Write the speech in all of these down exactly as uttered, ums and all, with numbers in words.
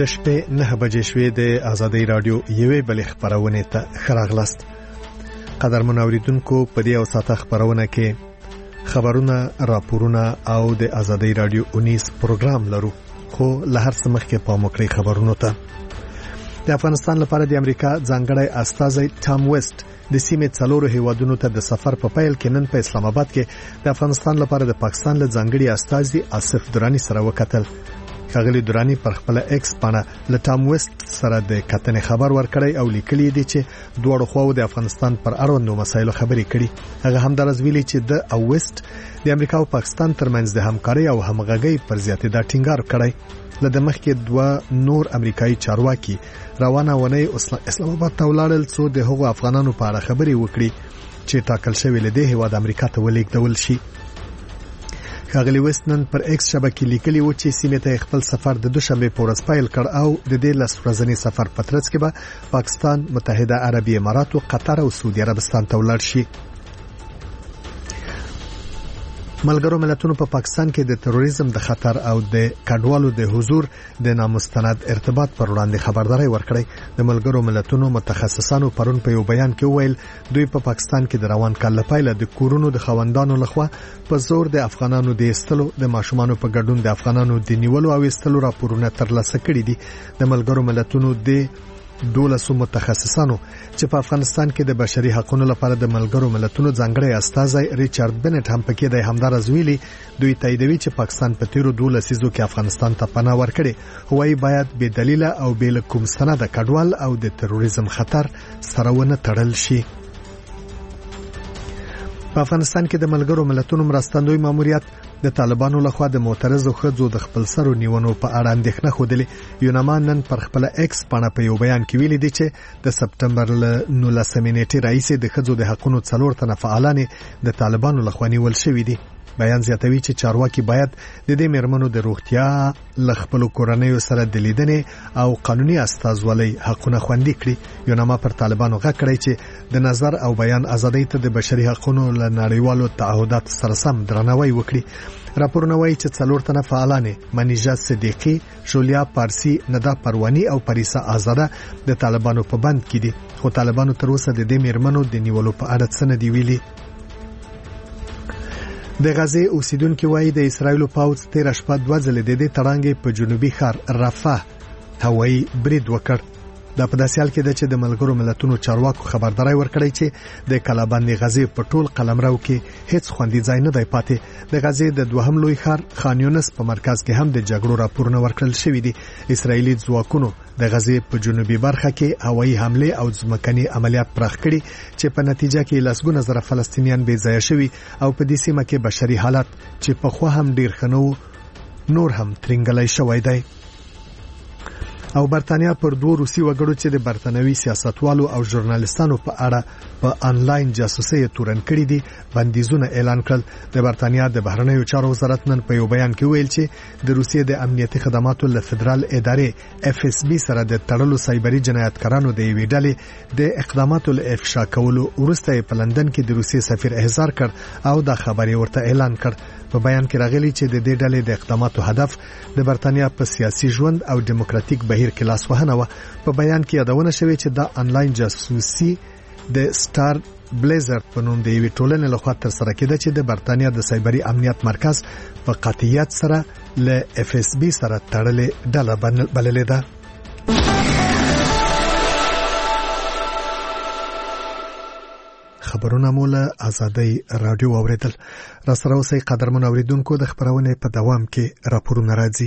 د شپې نه بجې شوې د آزادۍ رادیو یوې بلې خبرونه ته ښه راغلاست. قدرمن اوریدونکو، په دې او ساته خبرونه کې خبرونه، راپورونه او د آزادۍ رادیو اونیس پروګرام لرو، خو له هر څه مخکې پام وکړئ خبرونو ته. د افغانستان لپاره د امریکا ځانګړی استازی ټام ویسټ د سیمې څلورو هیوادونو ته د سفر په پیل کې نن په اسلام آباد کې د افغانستان لپاره د پاکستان له ځانګړي استازي آصف درانی سره وکتل. ښاغلي درانی پر خپل ایکس باندې له ټام ویسټ سره د کتنې خبر ورکړی او لیکلی دی چې دوه خواو د افغانستان پر اړوندو مسایلو خبرې کړي. هغه هم درز ویلي چې د او ویسټ د امریکا او پاکستان ترمنځ د همکاري او همغږي پر زیاتېدا ټینګار کړی. لکه مخکې دوه نور امریکایي چارواکي روانه ونی اسلام آباد ته ولاړل څو د هغو افغانانو په اړه خبرې وکړي چې ټاکل شوی له دې هیواد امریکا ته ولېږدول شي. ښاغلي ویسټ نن پر ایکس شبکې لیکلي و چې سیمې ته خپل سفر د دوشنبه په ورځ پیل کړ او د دې لس ورځنی سفر په ترڅ کې به پاکستان، متحده عربي امارات او قطر او سعودي عربستان ته ولاړ شي. ملګرو ملتونو په پا پاکستان کې د تروریزم د خطر او د کډوالو د حضور د نامستند ارتباط پر وړاندې خبرداري ورکړې. د ملګرو ملتونو متخصصانو پرون په یو بیان کې ویل دوی په پا پاکستان کې د روان کال لپاره د کورونو د خوندانو لخوا په زور د افغانانو د استلو، د ماشومانو په ګډون د افغانانو د نیولو او استلو راپورونه ترلاسه کړي دي. د ملګرو ملتونو د دولسو متخصصانو چې په افغانستان کې د بشري حقوقو لپاره د ملګرو ملتونو ځانګړی استازی ریچارډ بنټ هم پکې د همدار ازویلی دوی تاییدوي چې پاکستان په تیرو دولسیزو کې افغانستان ته پناه ورکړي، هوایي باید بې دلیل او بې کوم سند کډوال او د تروریزم خطر سره ونه تړل شي. په افغانستان کې د ملګرو ملتونو مرستندوی ماموریت د طالبانو لخوا د معترضو ښځو د خپل سرو نیونو په اړه اندېښنه خوده. یوناما نن پر خپل ایکس باندې په یو بیان کې ویلي دی چې د سپټمبر له نولسمې نیټې راهیسې د ښځو د حقوقو څلور تنه فعالان د طالبانو لخوا نیول شوي دي. بیان زیاتوي چې چارواکي باید د دې مېرمنو د روغتیا، ل خپل کورنیو سره د لیدنې او قانوني استازولۍ حقونه خوندي کړي. یوناما پر طالبانو غږ کړی چې د نظر او بیان ازادۍ ته د بشري حقوقو له نړیوالو تعهداتو سره سم درناوی وکړي. راپورونه وایي چې څلور تنه فعالان منیژه صدیقی، شولیا پارسی، ندا پروانی او پریسا آزاده د طالبانو په بند کې دي، خو طالبانو تر اوسه د دې مېرمنو د نیولو په اړه څه نه دی ویلي. د غزې اوسیدونکو وایي د اسرایل پوځ تیر شپه دوه ځله د دې تړانګې په جنوبي ښار رفح هوایي برید وکړ. دا په داسې حال کې ده چې د ملګرو ملتونو چارواکو خبرداري ورکړی چې د کلابند غزې په ټول قلمرو کې هیڅ خوندي ځای نه دی پاتې. د غزې د دوهم لوی ښار خان یونس په مرکز کې هم د جګړو راپورونه ورکړل شوې دي. اسرایلی ځواکونو د غزې په جنوبي برخه کې هوایي حمله او ځمکني عملیات پراخ کړي چې په نتیجه کې لسګونه زره فلسطینیان بې ځای شوي او په دې سیمه کې بشري حالت چې په خو هم ډیر خنو نور هم ترنګلای شوی دی. او برتانیا پر دوه روسي وګړو چې د برتانوي سیاستوالو او ژورنالستانو په اړه په انلاین جاسوسي تورن کړي دي بندیزونه اعلان کړل. د برتانیا د بهرنیو چارو وزارت نن په یو بیان کې ویل چې د روسیې د امنیتي خدماتو له فدرال ادارې اف اس بي سره د تړلو سایبري جنایتکارانو د یوې ډلې د اقداماتو له افشا کولو وروسته په لندن کې د روسیې سفیر احضار کړ او دا خبري ورته اعلان کړ. په بیان کې راغلي چې د دې ډلې د اقداماتو هدف د برتانیا په سیاسي ژوند او دیموکراتیک بهیر کې لاس وهنه و. په بیان کې یادونه شوې چې دا انلاین جاسوسي د سٹار بلیزر په نوم د یوې ټولنې لخوا تر سره کېده چې د برتانیا د سایبري امنیت مرکز په قاطعیت سره له اف اس بي سره تړلې ډله بللې ده. خبرونه مولا آزادۍ رادیو اوریدل. را سره اوسئ قدرمن اوریدونکو، د خبرونه په دوام کې راپورونه راځي.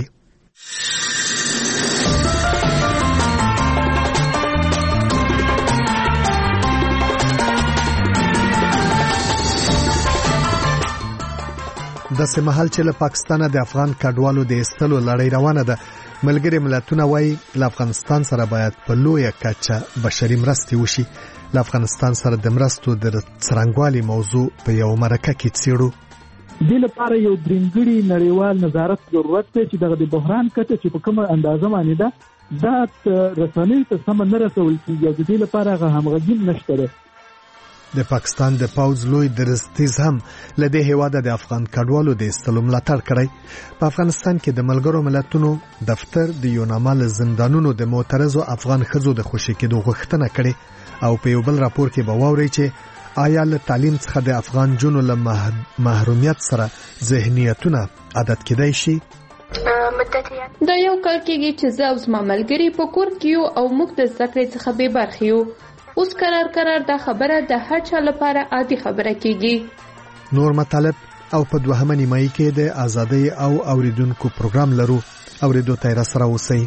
د سمحل چې له پاکستان د افغان کډوالو د استلو لړۍ روانه ده. ملګری ملتونه وایي له افغانستان سره باید په لویه کچه بشري مرستې وشي. له افغانستان سره د مرستو د څرنګوالي موضوع په یو مرکه کې څېړو. دې لپاره یو درنګړي نړیوال نظارت ضرورت دی چې دغه د بحران کته چې په کومه اندازه باندې ده دا رسنۍ ته سم نه رسول کیږي. د دې لپاره هغه همغږي نشته. د پاکستان د پوځ لوی درستیز هم له دې هیواده د افغان کډوالو د ایستلو ملاتړ کړی. په افغانستان کې د ملګرو ملتونو دفتر د یوناما له زندانونو د معترضو افغان ښځو د خوشي کېدو غوښتنه کړې او په یو بل راپور کې به واورئ چې آیا له تعلیم څخه د افغان جنو له محرومیت سره ذهنیتونه عادت کېدای شي. دا یو کال کېږي چې زه او زما ملګري په کور کې یو او موږ د زده کړې څخه بې برخې یو. اوس قرار قرار دا خبره د هر چا لپاره عادي خبره کېږي. نور مطالب او په دوهمه نیمایي کې د ازادۍ او اوریدونکو پروګرام لرو. اوریدو ته را سره اوسئ.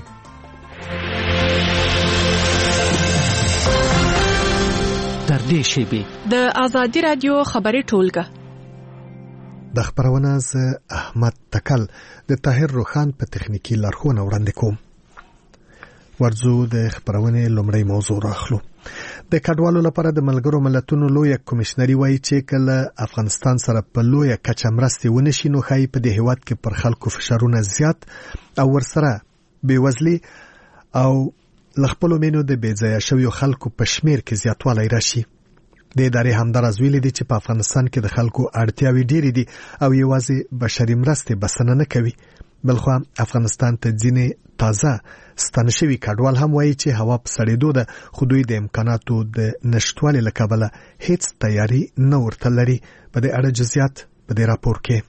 تر دې شیبې د ازادي رادیو خبري ټولګه د خبرونه ز احمد تکل د طاهر روخان په تخنیکی لارښوونه وړاندې کوم. ورځو د خبرونه لومړی موضوع راخلو. د کډوالو لپاره د ملګرو ملتونو لوی کمشنري وایي چې کله افغانستان سره په لوی کچه مرستې ونشي نو خای په دې هیواد کې پر خلکو فشارونه زیات او ورسره بیوزلي او لخپلو مینو د بیځایه شویو خلکو په شمیر کې زیاتوالی راشي. د ادارې همدارز ویلي دي چې په افغانستان کې د خلکو اړتیاوې ډېرې دي او یوازې بشري مرستې بسنه نه کوي. بلخو افغانستان ته ځینې تازه ستانه شوي کډوال هم وایي چې هوا په سړېدو ده خو دوی د امکاناتو د نشټوالي له کبله هیڅ تیاری نه ورته لري. په دې اړه جزئیات په دې راپور کې.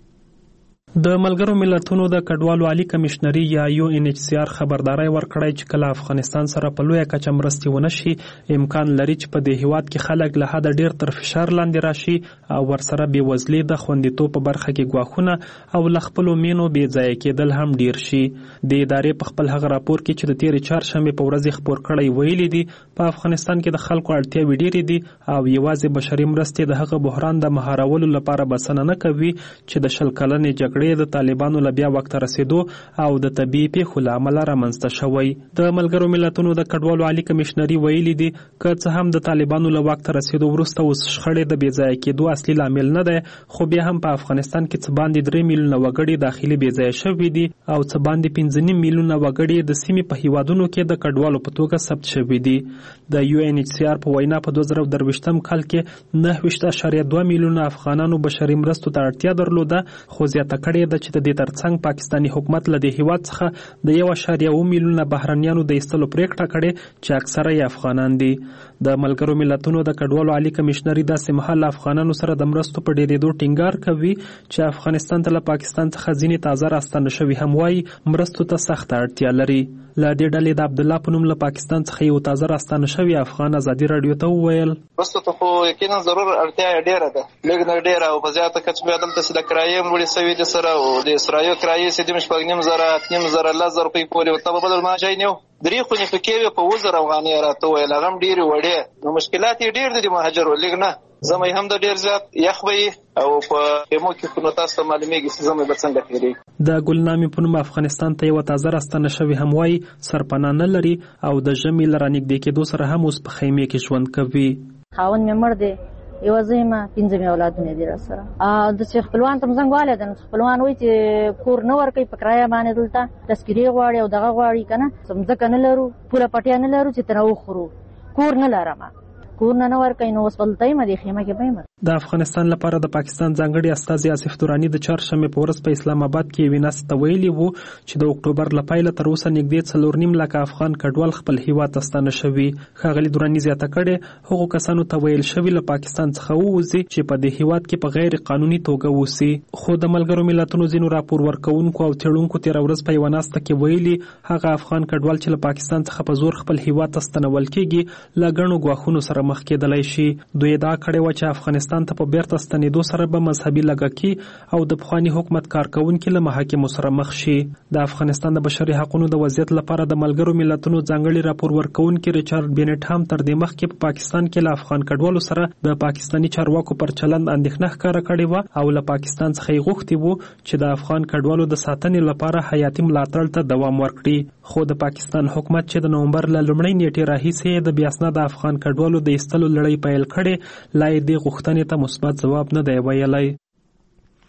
د ملګرو ملتونو د کډوالو عالی کمشنري یا یو ان ایچ سی آر خبرداري ورکړی چې کله افغانستان سره په لویه کچه مرستې ونشي امکان لري چې په دې هیواد کې خلک له حد ډیر تر فشار لاندې راشي او ورسره بې وزلي د خوندیتوب په برخه کې ګواښونه او لخپلو مینو بې ځای کېدل هم ډیر شي. د ادارې په خپل هغه راپور کې چې د تیرې چهارشنبې په ورځ خبر کړی ویلي دي په افغانستان کې د خلکو اړتیاوې ډېرې دي او یوازې بشري مرستې د هغه بحران د مهارولو لپاره بسنه نه کوي چې د شل کلنې جګړې د طالبانو له بیا وخت رسیدو او د طبيعي پیښو له امله رامنځته شوی. د ملګرو ملتونو د کډوالو عالی کمشنري ویلي دي که څه هم د طالبانو له وخت رسیدو وروسته اوس شخړې د بې ځای کېدو اصلي لامل نه دی خو بیا هم په افغانستان کې څه باندې درې میلیونه وګړي داخلي بې ځای شوي دي او څه باندې پنځه نیم میلیونه وګړي د سیمې په هیوادونو کې د کډوالو په توګه ثبت شوي دي. د یو ان ایچ سی آر په وینا په دوه زره درویشتم کال کې نهه ویشت اعشاریه دوه میلیونه افغانانو بشري مرستو ته اړتیا درلوده خو زیاته کړې ده چې د دې ترڅنګ پاکستاني حکومت له دې هیواد څخه د یو اعشاریه اووه میلیونه بهرنیانو د ایستلو پریکړه کړې چې اکثره یې افغانان دي. د ملګرو ملتونو د کډوالو عالی کمشنري داسې مهال افغانانو سره د مرستو په ډېرېدو ټینګار کوي چې افغانستان ته له پاکستان څخه ځینې تازه راستانه شوي هم وایي مرستو ته سخته اړتیا لري. له دې ډلې د عبدالله په نوم له پاکستان څخه یو تازه راستانه شوی افغان ازادي راډیو ته وویل مرستو ته خو یقینا ضرور اړتیا یې ډېره ده لږ نه ډېره او په زیاته کچه بیا دلته چې د کرایې هم لوړې سوي دي سره او د اسرایل کرایې چې دېرش شپږ نیم زره اته نیم زره لس زره روپۍ پورې ورته به بدل ماجای نه و درې خونې پکې وې په اووه زره افغانۍ یې راته وویل هغه هم ډېرې وړې نو مشکلات یې ډېر دي د مهاجرو لږ نه زمې هم د ډېر زیات یخ به او په خیمو کې خو نو تاسو ته معلومېږي چې زمې به څنګه تېرېږي. د ګلنامې په نوم افغانستان ته یوه تازه راستانه شوې هم وایي سرپناه نه لري او د ژمي له رانږدې کېدو سره هم اوس په خیمې کې ژوند کوي. خاوند مې مړ دی یوه زه یم پنځه مې اولادونه دي راسره د چې خپلوان ته م زنګ دی خپلوان وایي چې کور نه ورکوي په کرایه باندې دلته تذکرې غواړي او دغه غواړي که نه ځمځکه نه لرو پوله پټیا نه لرو چې ترې وخورو کور نه لرم کور نه نه ورکوي نو اوس دلته یم دې خیمه کې به یم. د افغانستان لپاره د پاکستان ځانګړي استازي آصف دراني د چهارشنبې په ورځ په اسلام آباد کې یوې ناستې ته ویلي وو چې د اکتوبر له پیله تر اوسه نږدې څلور نیم لکه افغان کډوال خپل هیواد ته ستانه شوي. ښاغلي دراني زیاته کړې هغو کسانو ته ویل شوي له پاکستان څخه ووځي چې په دې هیواد کې په غیر قانوني توګه اوسي خو د ملګرو ملتونو ځینو راپور ورکوونکو او څېړونکو تېره ورځ په یوه ناسته کې ویلي هغه افغان کډوال چې له پاکستان څخه په زور خپل هیواد ته ستنول کېږي له ګڼو ګواښونو سره مخ کېدلی شي. دوی ادعا کړې وه چې افغانستان ته په بیرته ستنېدو سره به مذهبي لږکي او د پخواني حکومت کارکوونکي له محاکمو سره مخ شي. د افغانستان د بشري حقوقو د وضعیت لپاره د ملګرو ملتونو ځانګړي راپور ورکوونکي ریچارډ بینټ هم تر دې مخکې په پاکستان کې له افغان کډوالو سره د پاکستاني چارواکو پر چلند اندېښنه ښکاره کړې وه او له پاکستان څخه یې غوښتي وو چې د افغان کډوالو د ساتنې لپاره حیاتي ملاتړ ته دوام ورکړي خو د پاکستان حکومت چې د نومبر له لومړۍ نیټې راهیسې د بې اسناده افغان کډوالو د ایستلو لړۍ پیل کړې لا یې دې غوښتنې ته مثبت ځواب نه دی ویلی.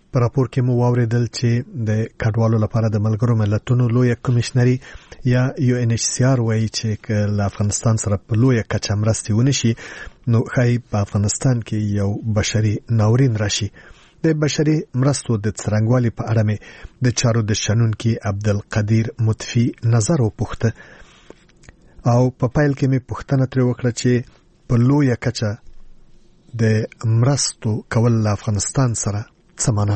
په راپور کې مو واوریدل چې د کډوالو لپاره د ملګرو ملتونو لوی کمشنري یا یو ان ایچ سی آر وایي چې له افغانستان سره په لوی کچه مرستې ونشي نو خای په افغانستان کې یو بشري ناورین راشي. د بشري مرستو د څرنګوالي په اړه مې د چارو د شنونکي عبدالقدیر مطفی نظر وپوښته او په پایل کې مې پوښتنه ترې وکړه چې په لوی کچه د مرستو کول له افغانستان سره څه معنا؟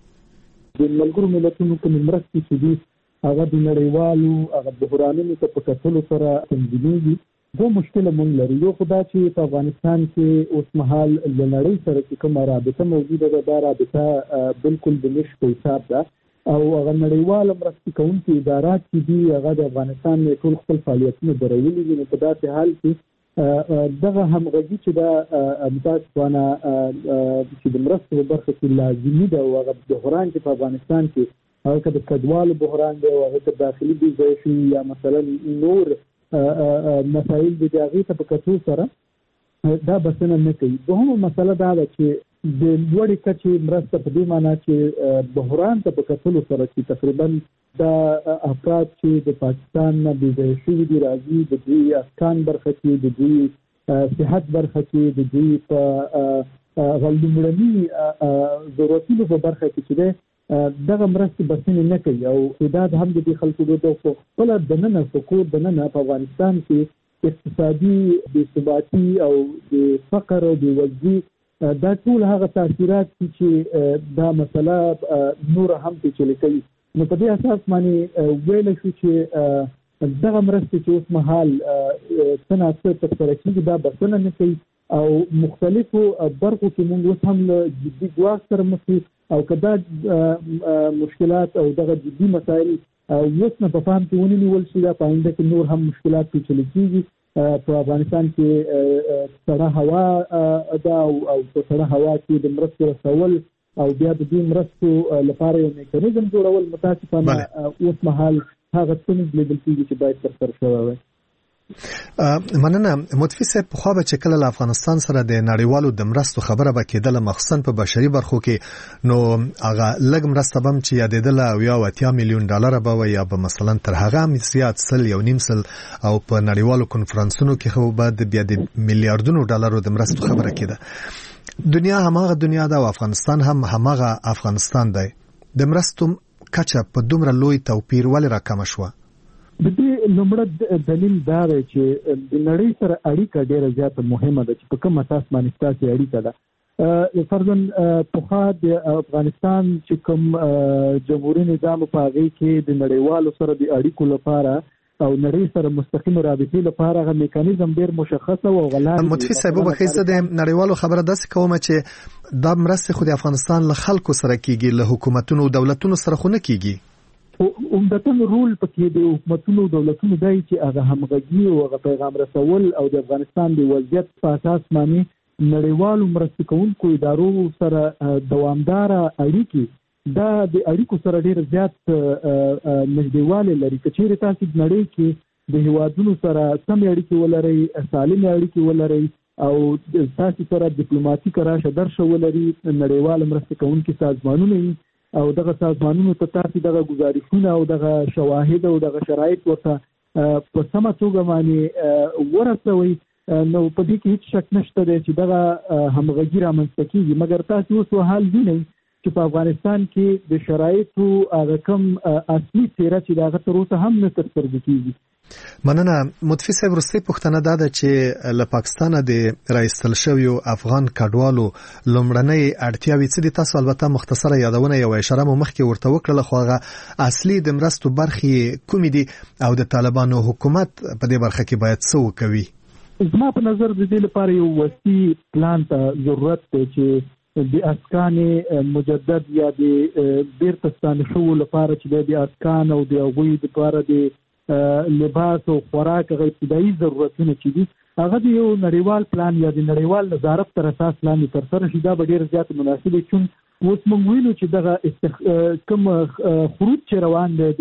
د ملګرو ملتونو په مرستې چې دي هغه د نړیوالو هغه بحرانونو ته په کتلو سره تنظیمېږي. دوه مشکله مونږ لرو. یو خو دا چې په افغانستان کې اوس مهال له نړۍ سره چې کومه رابطه موجوده ده دا رابطه بالکل د نش په حساب ده او هغه نړیواله مرستې کوونکي ادارات چې دي هغه د افغانستان ټول خپل فعالیتونه درولي دي. نو په داسې حال کې دغه همغږي چې دا متاسفانه چې د مرستو په برخه کې لازمي ده او هغه بحران چې په افغانستان کې هغه د کډوالو بحران دی او هغه د داخلي بېځایه شوي یا مثلا نور مسایل دي د هغې ته په کتو سره دا بسنه نه کوي. دوهمه مسله دا ده چې د لوړې کچې مرسته په دې معنا چې بحران ته په کتلو سره چې تقریبا دا افراد چې د پاکستان نه بېځایه شوي دي راځي د دوی اسکان برخه کې د دوی صحت برخه کې د دوی په لومړني ضرورتونو په برخه کې چې دی دغه مرستې بسنې نه کوي او تعداد هم د دې خلکو د خپله دننه په کور دننه په افغانستان کې اقتصادي بېثباتي او د فقر او بېوزلي دا ټول هغه تاثیرات چې دا مسله نور هم پیچلې کوي. نو په دې اساس باندې ویل شو چې دغه مرستې چې اوس مهال څه ناڅه ترسره کېږي دا بسنه نه کوي او مختلفو برخو کې موږ اوس هم له جدي ګواښ سره مخ یو او که دا مشکلات او دغه جدي مسایل اوس نه په پام کې ونیول شي دا په آینده کې نور هم مشکلات پیچلې کېږي. په افغانستان کې سړه هوا ده او په سړه هوا کې د مرستو رسول او بیا د دې مرستو لپاره یو میکانیزم جوړول متاسفانه اوس مهال هغه څه نه لیدل کېږي چې باید ترسره شوی وای. مننه مطفی صاحب. خو به چې کله له افغانستان سره د نړیوالو د مرستو خبره به کېدله مخصوصا په بشري برخو کې نو هغه لږ مرسته به هم چې یادېدله او یا اتیا میلیون ډالره به وي یا به مثلا تر هغه هم زیات سل یو نیم سل او په نړیوالو کنفرانسونو کې خو به د بیا د میلیارډونو ډالرو د مرستو خبره کېده. دنیا هماغه دنیا ده او افغانستان هم هماغه افغانستان دی. د مرستو کچه په دومره لوی توپیر ولې راکمه شوه؟ د دې لومړی دلیل دا دی چې د نړۍ سره اړیکه ډېره زیاته مهمه ده چې په کوم اساس باندې ستاسې اړیکه ده. فرضاً پخوا د افغانستان چې کوم جمهوري نظام په هغې کې د نړیوالو سره د اړیکو لپاره او نړۍ سره مستقیم رابطې لپاره هغه میکانیزم ډېر مشخصه او غلط. مطفی صاحب وبخښئ زه د نړیوالو خبره داسې کومه چې دا مرستې خو د افغانستان له خلکو سره کېږي له حکومتونو او دولتونو سره خو نه کېږي. عمدتاً رول پکې د حکومتونو او دولتونو دی چې هغه همغږي او هغه پیغام رسول او د افغانستان د وضعیت په اساس باندې نړیوالو مرستې کوونکو ادارو سره دوامداره اړیکې دا د اړیکو سره ډېر زیات نږدېوالی لري. که چیرې تاسو د نړۍ کې د هیوادونو سره سمې اړیکې ولرئ سالمې اړیکې ولرئ او تاسو سره ډیپلوماتیک راشه درشه ولري نړیواله مرستې کوونکي سازمانونه وي او دغه سازمانونو ته تاسو دغه گزارشونه او دغه شواهد او دغه شرایط ورته په سمه توګه باندې ورسوي نو په دې کې هیڅ شک نشته دی چې دغه همغږي رامنځته کېږي. مګر تاسو اوس حال وینئ چې په افغانستان کې د شرایطو هغه کوم اصلي څېره چې د هغه تر اوسه هم نه ترسترګو کېږي. مننه مطفی صاحب. وروستۍ پوښتنه دا ده چې له پاکستانه د راایستل شویو افغان کډوالو لومړنۍ اړتیاوې څه دي؟ تاسو البته مختصره یادونه یو اشاره مو مخکې ورته وکړله خو هغه اصلي د مرستو برخې کومې دي او د طالبانو حکومت په دې برخه کې باید څه وکوي؟ زما په نظر د دې لپاره یو وسیع پلان ته ضرورت دی چې د اسکان مجدد یا د بیرته ستانه شوو لپاره چې د اسکان او د هغوی لپاره د لباس او خوراک غو ابتدایي ضرورتونه چې دي هغه د یو نړیوال پلان یا د نړیوال نظارت تر اساس لاندې ترسره شي دا به ډېر زیات مناسب وي. چون اوس موږ وینو چې دغه استخ... کوم خروج چې روان دی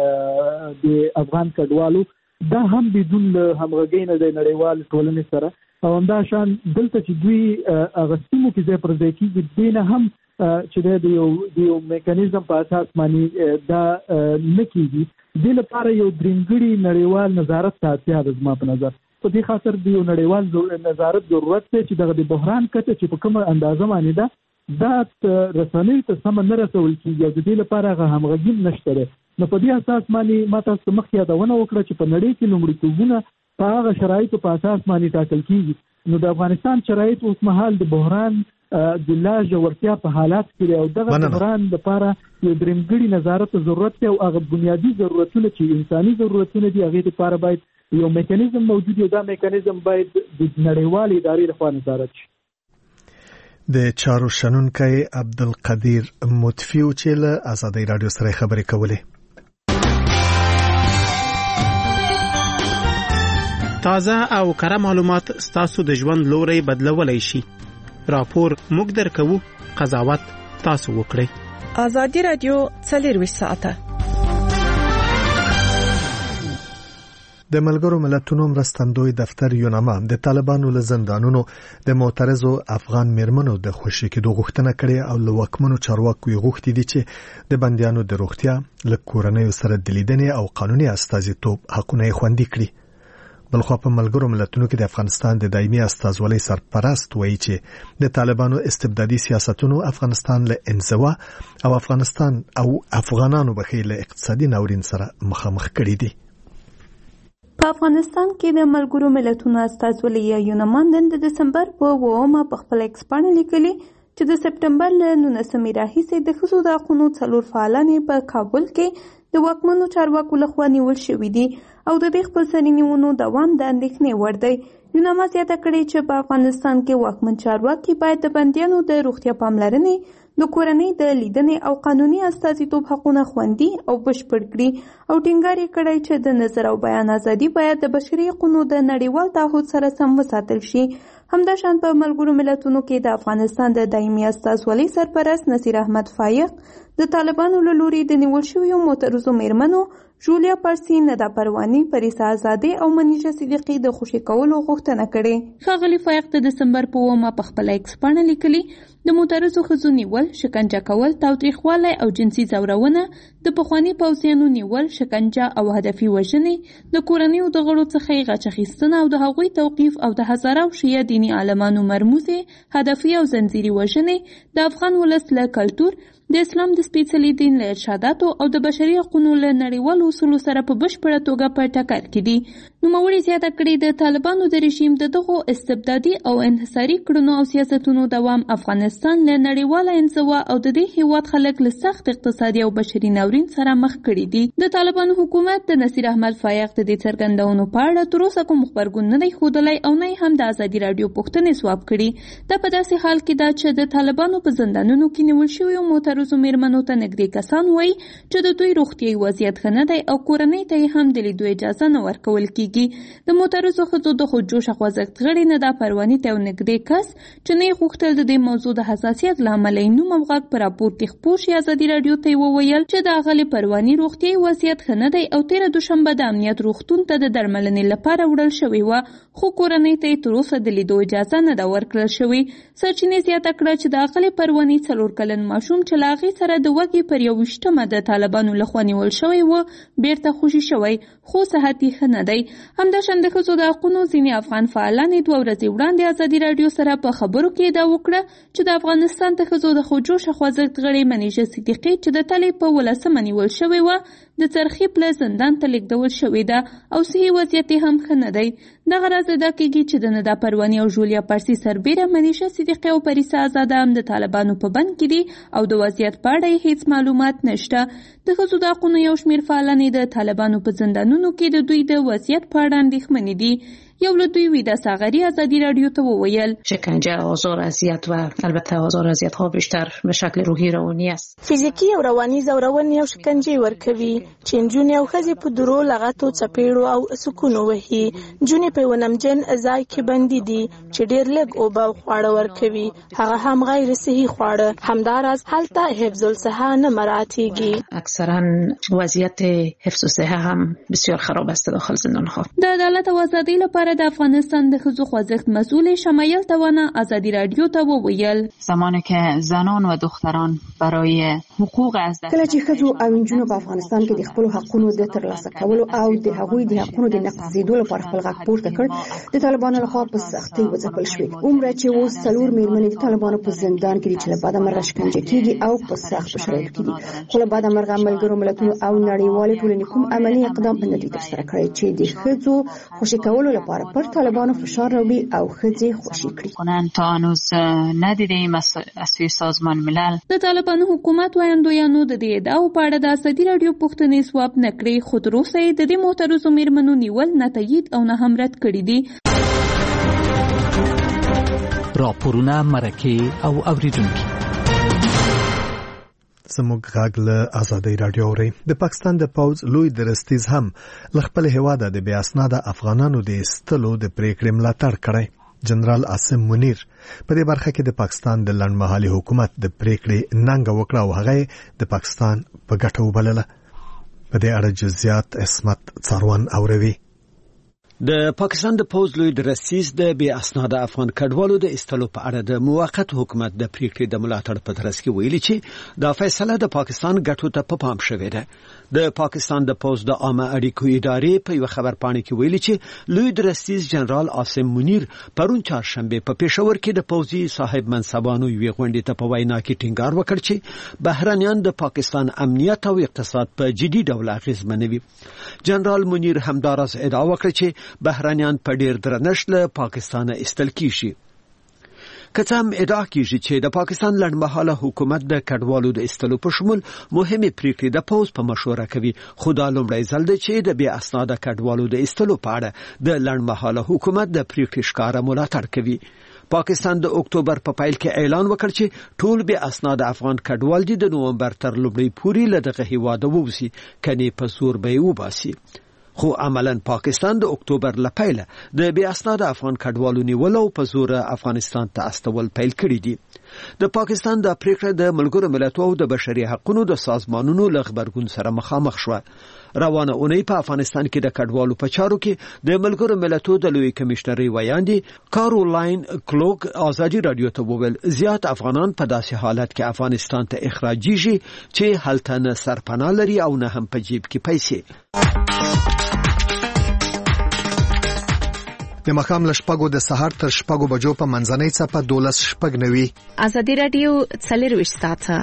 د افغان کډوالو دا هم بدون همغږۍ نه د نړیوال ټولنې سره او همدا شان دلته چې دوی هغه سیمو کې ځای پر ځای کېږي دې نه هم چې د یو د یو میکانیزم په اساس باندې دا نه کېږي. دې لپاره یو درېمګړي نړیوال نظارت ته اړتیا ده زما په نظر. په دې خاطر د یو نړیوال نظارت ضرورت دی چې دغه د بحران کچه چې په کومه اندازه باندې ده دا رسنۍ ته سمه نه رسول کېږي او د دې لپاره هغه همغږي نشته ده. نو په دې اساس باندې ما تاسو مخکې یادونه وکړه چې په نړۍ کې لومړیتوبونه په هغه شرایطو په اساس باندې ټاکل کېږي. نو د افغانستان شرایط اوس مهال د بحران د لا ژورتیا په حالات کې او دغه بحران لپاره یو درېمګړي نظارت ضرورت دی او هغه بنیادی ضرورتونه چې انساني ضرورتونه دي هغه لپاره باید یو میکانیزم موجود دی. دا میکانیزم باید د نړیوال ادارې لخوا نظارت شي. د چارو شنونکی عبدالقدیر مطفیو چې له آزادۍ رادیو سره خبرې کولې. تازه او کره معلومات ستاسو د ژوند لوري بدلولای شي. راپور موږ درکوو، قضاوت تاسو وکړئ. آزادۍ رادیو څلورویشت ساعته د ملګرو ملتونو مرستندوی دفتر یوناما د طالبانو له زندانونو د معترضو افغان میرمنو د خوشي کېدو غوښتنه کړې او له واکمنو چارواکو یې غوښتي دي چې د بندیانو د روغتیا له کورنیو سره د لیدنې او قانوني استازیتوب حقونه یې خوندي کړي. بلخوا په ملګرو ملتونو کې د افغانستان د دایمي استازولۍ سرپرست وایي چې د طالبانو استبدادي سیاستونو افغانستان له انزوا او افغانستان او افغانانو بخیل اقتصادي ناورین سره مخامخ کړي دي. په افغانستان کې د ملګرو ملتونو استازولۍ یوناما نن د دسمبر په اوومه په خپل ایکس باندې لیکلي چې د سپټمبر له نولسمې راهیسې د ښځو د حقونو څلور فعالانې په کابل کې د واکمنو چارواکو لخوا نیول شوي دي او د دې خپلسري نیونو دوام د اندېښنې وړ دی. یوناما زیاته کړې چې په افغانستان کې واکمن چارواکي باید د بندیانو د روغتیا پاملرنې، د کورنۍ د لیدنې او قانوني استازیتوب حقونه خوندي او بشپړ کړي او ټینګار یې کړی چې د نظر او بیان ازادي باید د بشري حقوقو د نړیوال تعهد سره سم وساتل شي. همداشان په ملګرو ملتونو کې د افغانستان د دایمي استازولۍ سرپرست نصیر احمد فایق د طالبانو له لوري د نیول شویو معترضو میرمنو جولیا پارسی، ندا پروانی، پریسا آزادی او منیژه صدیقی د خوشي کولو غوښتنه کړې. ښاغلي فایق د دسمبر په اوومه په خپل ایکس باندې لیکلي د معترضو ښځو نیول، شکنجه کول، تاوتریخوالی او جنسي ځورونه، د پخواني پوځیانو نیول، شکنجه او هدفي وژنې، د کورنیو د غړو څخه یې غچ اخیستنه او د هغوی توقیف او د هزاره او شیعه دیني عالمانو مرموزې، هدفي او زنځیري وژنې د افغان ولس له کلتور، د اسلام د سپېڅلي دین له ارشاداتو او د بشري حقوقو له نړیوالو اصولو سره په بشپړه توګه په ټکر کې دي. نوموړي زیاته کړې د طالبانو د رژیم د دغو استبدادي او انحصاري کړنو او سیاستونو دوام افغانستان له نړیواله انزوا او د دې هیواد خلک له سخت اقتصادي او بشري ناورین سره مخ کړي دي. د طالبانو حکومت د نصیر احمد فایق د دې څرګندونو په اړه تر اوسه کوم خبرګون نه دی ښودلی او نه هم د ازادي راډیو پوښتنې ځواب کړي. دا په داسې حال کې ده چې د طالبانو په زندانونو کې نیول شویو معترضو میرمنو ته نږدې کسان وایي چې د دوی روغتیایي وضعیت ښه نه دی او کورنۍ ته یې هم د لیدو اجازه نه ورکول کېږي. د معترضو ښځو د خودجوشه خوځښت غړي ندا پرواني ته یو نږدې کس چې نه یې غوښتل د دې موضوع د حساسیت له امله یې نوم او غږ په راپور کې خپور شي، ازادي راډیو ته یې وویل چې د اغلې پرواني روغتیایي وضعیت ښه نه دی او تېره دوشنبه د امنیت روغتون ته د درملنې لپاره وړل شوې وه، خو کورنۍ ته یې تر اوسه د لیدو اجازه نه ده ورکړل شوې. سرچینې زیاته کړه چې د اغلې پرواني څلور کلن ماشوم چې له هغې سره د وږې پر یوویشتمه د طالبانو لخوا نیول شوی و بیرته خوشي شوی، خو صحت یې ښه نه دی. همداشان د ښځو د حقونو ځینې افغان فعالانې دوه ورځې وړاندې ازادي راډیو سره په خبرو کې ادعا وکړه چې د افغانستان د ښځو د خودجوشه خوځښت غړې منیژه صدیقي چې د تلې په ولسمه نیول شوې وه د څرخي پله زندان ته لیږدول شوې ده او صحي وضعیت یې هم ښه نه دی. دغه راز ادا کېږي چې د ندا پرواني او جولیا پارسي سربیره منیژه صدیقي او پریسا آزاده هم د طالبانو په بند کې دي او د وضعیت په اړه هیڅ معلومات نشته. د ښځو د حقونو یو شمېر فعالانې د طالبانو په زندانونو کې د دوی د وضعیت په اړه اندېښمنې دي. یو له دوی ویدا ساغری ازادی رادیو ته وویل شکنجه، آزار، اذیت و البته آزار اذیت ها بیشتر به شکل روحی روانی است. فیزیکی او رواني زورونې او شکنجه ورکوي چې نجونې او ښځې په درو لغتو څپېړو او سکونو وهي. نجونې په ونمجن ځای کې بندي دي چې ډېر لږ اوبه او خواړه ورکوي، هغه هم غیر صحي خواړه. همداراز هلته حفظ الصحه نه مراعاتېږي. اکثرا وضعیت حفظ الصحه هم بسیار خراب است داخل زندان ها. د عدالت او ازادۍ لپاره لپاره د افغانستان د ښځو خوځښت مسئول شمایل توانه ازادي رادیو ته وویل زمانی که زنان و دختران برای حقوق از کله چې ښځو او نجونو په افغانستان کې د خپل حقونو د ترلاسه کولو او د هغوی د حقونو د نقضېدو لپاره خپل غږ پورته کړ د طالبانو لخوا په سختۍ وځپل شوې عمره چې اوس څلور میرمنې د طالبانو په زندان کې دي چې له بده مرغه شکنجه کېږي او په سختو شرایطو کې دي خو له بده مرغه ملګرو ملتونو او نړیوالې ټولنې کوم عملي اقدام نه دي ترسره کړی چې د ښځو خوشي کولو لپاره پر طالبانو فشار راوړي او ښځې خوشي کړي کنن تا هنوز ندیدیم از سوی سازمان ملل د طالبانو حکومت وایندویانو د دې ادعاو په اړه د ازادي رادیو پوښتنې ځواب نه کړې خو تر اوسه یې د دې محترمو میرمنو نیول نه تایید او نه هم رد کړي دي راپورونه مرکه او اوریدونکي زموږ غږ له ازادي رادیو اوري د پاکستان د پوز لوی درستیز هم ل خپل هواده د بیا اسناده افغانانو د استلو د پریکړې ملاتړ کړی جنرال عاصم منیر په دې برخه کې د پاکستان د لنډمهالي حکومت د پریکړې ننګ وکړه او هغه د پاکستان په ګټه وبلله په دې اړه جزئیات اسمت څاروان اوروي د پاکستان د پوز لوی درستیز د بیا اسناده افغان کډوالو د استلو په اړه د موقت حکومت د پریکړې د ملاتړ په ترڅ کې ویلي چې دا فیصله د پاکستان ګټو ته په پام شوې ده د پاکستان د پوز د عامه اړیکو ادارې په یو خبرپاڼه کې ویلي چې لوی درستیز جنرال عاصم منیر پرون چهارشنبه په پېښور کې د پوزي صاحب منصبانو یو غونډې ته په وینا کې ټینګار وکړ چې بهرانيان د پاکستان امنیت او اقتصاد په جدي ډول اغیزمنوي جنرال منیر همدارس ادعا وکړه چې بهرانيان په ډیر درنښت له پاکستانه استل کیږي کڅم ادعا کیږي چې د پاکستان لنډمهاله حکومت د کډوالو د استلو په شمول مهمه پریکړې د پوز په مشوره کوي خدا لومړی ځل دی چې د بیا اسناده کډوالو د استلو په اړه د لنډمهاله حکومت د پریکړې ښکارا ملاتړ کوي پاکستان د اکتوبر په پایل کې اعلان وکړ چې ټول بیا اسناده افغان کډوال دي د نومبر تر لومړۍ پورې له دغه هیواده ووځي کني په زور به وباسي خو عملاً پاکستان د اکتوبر لپاره د بیا اسناده افغان کډوالو نیولو په زور افغانستان ته استول پیل کړی دي د پاکستان د پریکړه د ملګرو ملتونو د بشري حقوقو د سازمانونو له خبرګون سره مخامخ شو روانه اونۍ په افغانستان کې د کډوالو په چارو کې د ملګرو ملتونو د لوی کمشنري ویاندې کارولاین کلوک ازادي رادیو ته وویل زیات افغانان په داسې حالت کې افغانستان ته اخراجيږي چې هلته نه سرپناه لري او نه هم په جیب کې پیسې د مخام له شپږو د سهار تر شپږو بجو په منځنۍ څپه دولس شپږ نوي ازادي رادیو څلرویشت ساعته